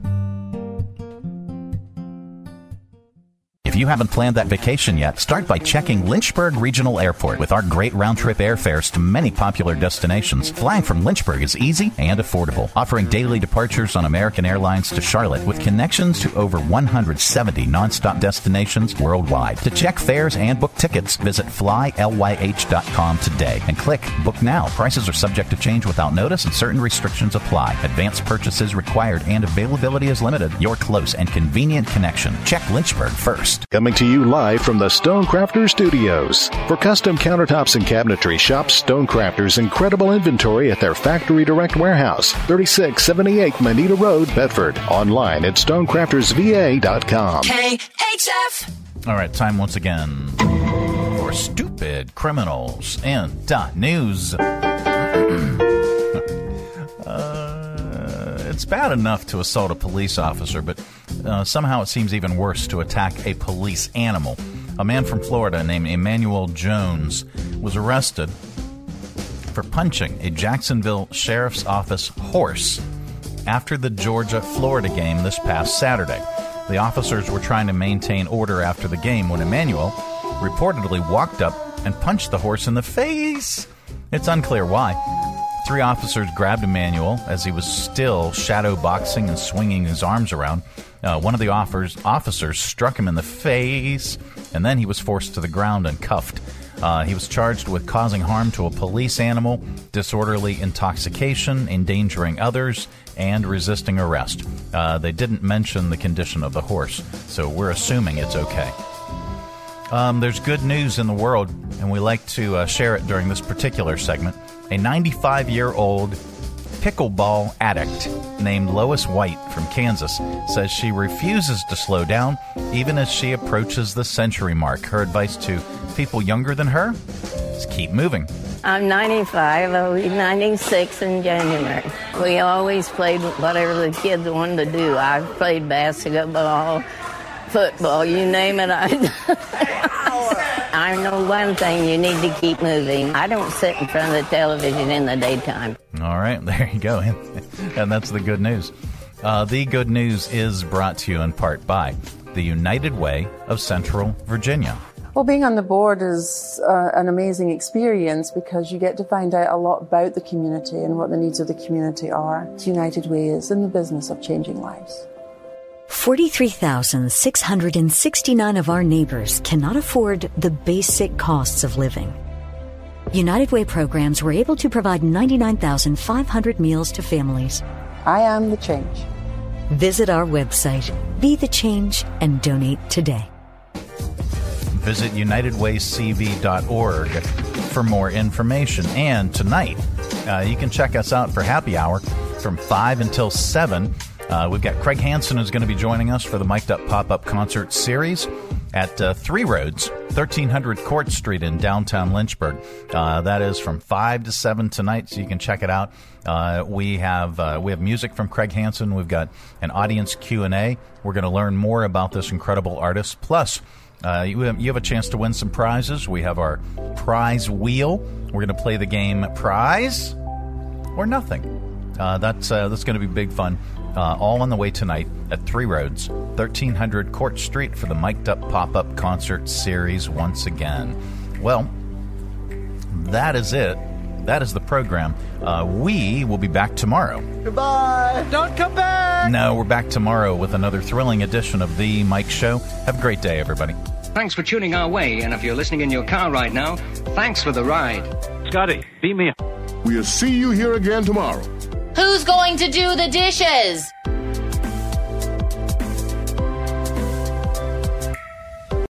If you haven't planned that vacation yet, start by checking Lynchburg Regional Airport. With our great round-trip airfares to many popular destinations, flying from Lynchburg is easy and affordable, offering daily departures on American Airlines to Charlotte with connections to over one hundred seventy nonstop destinations worldwide. To check fares and book tickets, visit fly lyh dot com today and click Book Now. Prices are subject to change without notice and certain restrictions apply. Advanced purchases required and availability is limited. Your close and convenient connection. Check Lynchburg first. Coming to you live from the Stonecrafter Studios. For custom countertops and cabinetry, shop Stonecrafter's incredible inventory at their Factory Direct Warehouse, thirty-six seventy-eight Manita Road, Bedford. Online at stonecrafters v a dot com. K H F. All right, time once again for Stupid Criminals and Dot News. uh, it's bad enough to assault a police officer, but uh, somehow it seems even worse to attack a police animal. A man from Florida named Emmanuel Jones was arrested for punching a Jacksonville Sheriff's Office horse after the Georgia-Florida game this past Saturday. The officers were trying to maintain order after the game when Emmanuel reportedly walked up and punched the horse in the face. It's unclear why. Three officers grabbed Emmanuel as he was still shadow boxing and swinging his arms around. Uh, one of the offers, officers struck him in the face and then he was forced to the ground and cuffed. Uh, he was charged with causing harm to a police animal, disorderly intoxication, endangering others, and resisting arrest. Uh, they didn't mention the condition of the horse, so we're assuming it's okay. Um, there's good news in the world, and we like to uh, share it during this particular segment. A ninety-five-year-old pickleball addict named Lois White from Kansas says she refuses to slow down even as she approaches the century mark. Her advice to people younger than her is keep moving. I'm ninety-five. I'll be ninety-six in January. We always played whatever the kids wanted to do. I've played basketball, football, you name it. I I know one thing, you need to keep moving. I don't sit in front of the television in the daytime. All right, there you go. And that's the good news. Uh, the good news is brought to you in part by the United Way of Central Virginia. Well, being on the board is uh, an amazing experience because you get to find out a lot about the community and what the needs of the community are. United Way is in the business of changing lives. forty-three thousand six hundred sixty-nine of our neighbors cannot afford the basic costs of living. United Way programs were able to provide ninety-nine thousand five hundred meals to families. I am the change. Visit our website, Be the Change, and donate today. Visit united way c v dot org for more information. And tonight, uh, you can check us out for happy hour from five until seven. Uh, we've got Craig Hansen who's going to be joining us for the Mic'd Up Pop-Up Concert Series at uh, Three Roads, thirteen hundred Court Street in downtown Lynchburg. Uh, that is from five to seven tonight, so you can check it out. Uh, we have uh, we have music from Craig Hansen. We've got an audience Q and A. We're going to learn more about this incredible artist. Plus, uh, you, have, you have a chance to win some prizes. We have our prize wheel. We're going to play the game Prize or Nothing. Uh, that's uh, that's going to be big fun. Uh, all on the way tonight at Three Roads, thirteen hundred Court Street for the Mic'd Up Pop-Up Concert Series once again. Well, that is it. That is the program. Uh, we will be back tomorrow. Goodbye. Don't come back. No, we're back tomorrow with another thrilling edition of The Mike Show. Have a great day, everybody. Thanks for tuning our way, and if you're listening in your car right now, thanks for the ride. Scotty, beat me up. We'll see you here again tomorrow. Who's going to do the dishes?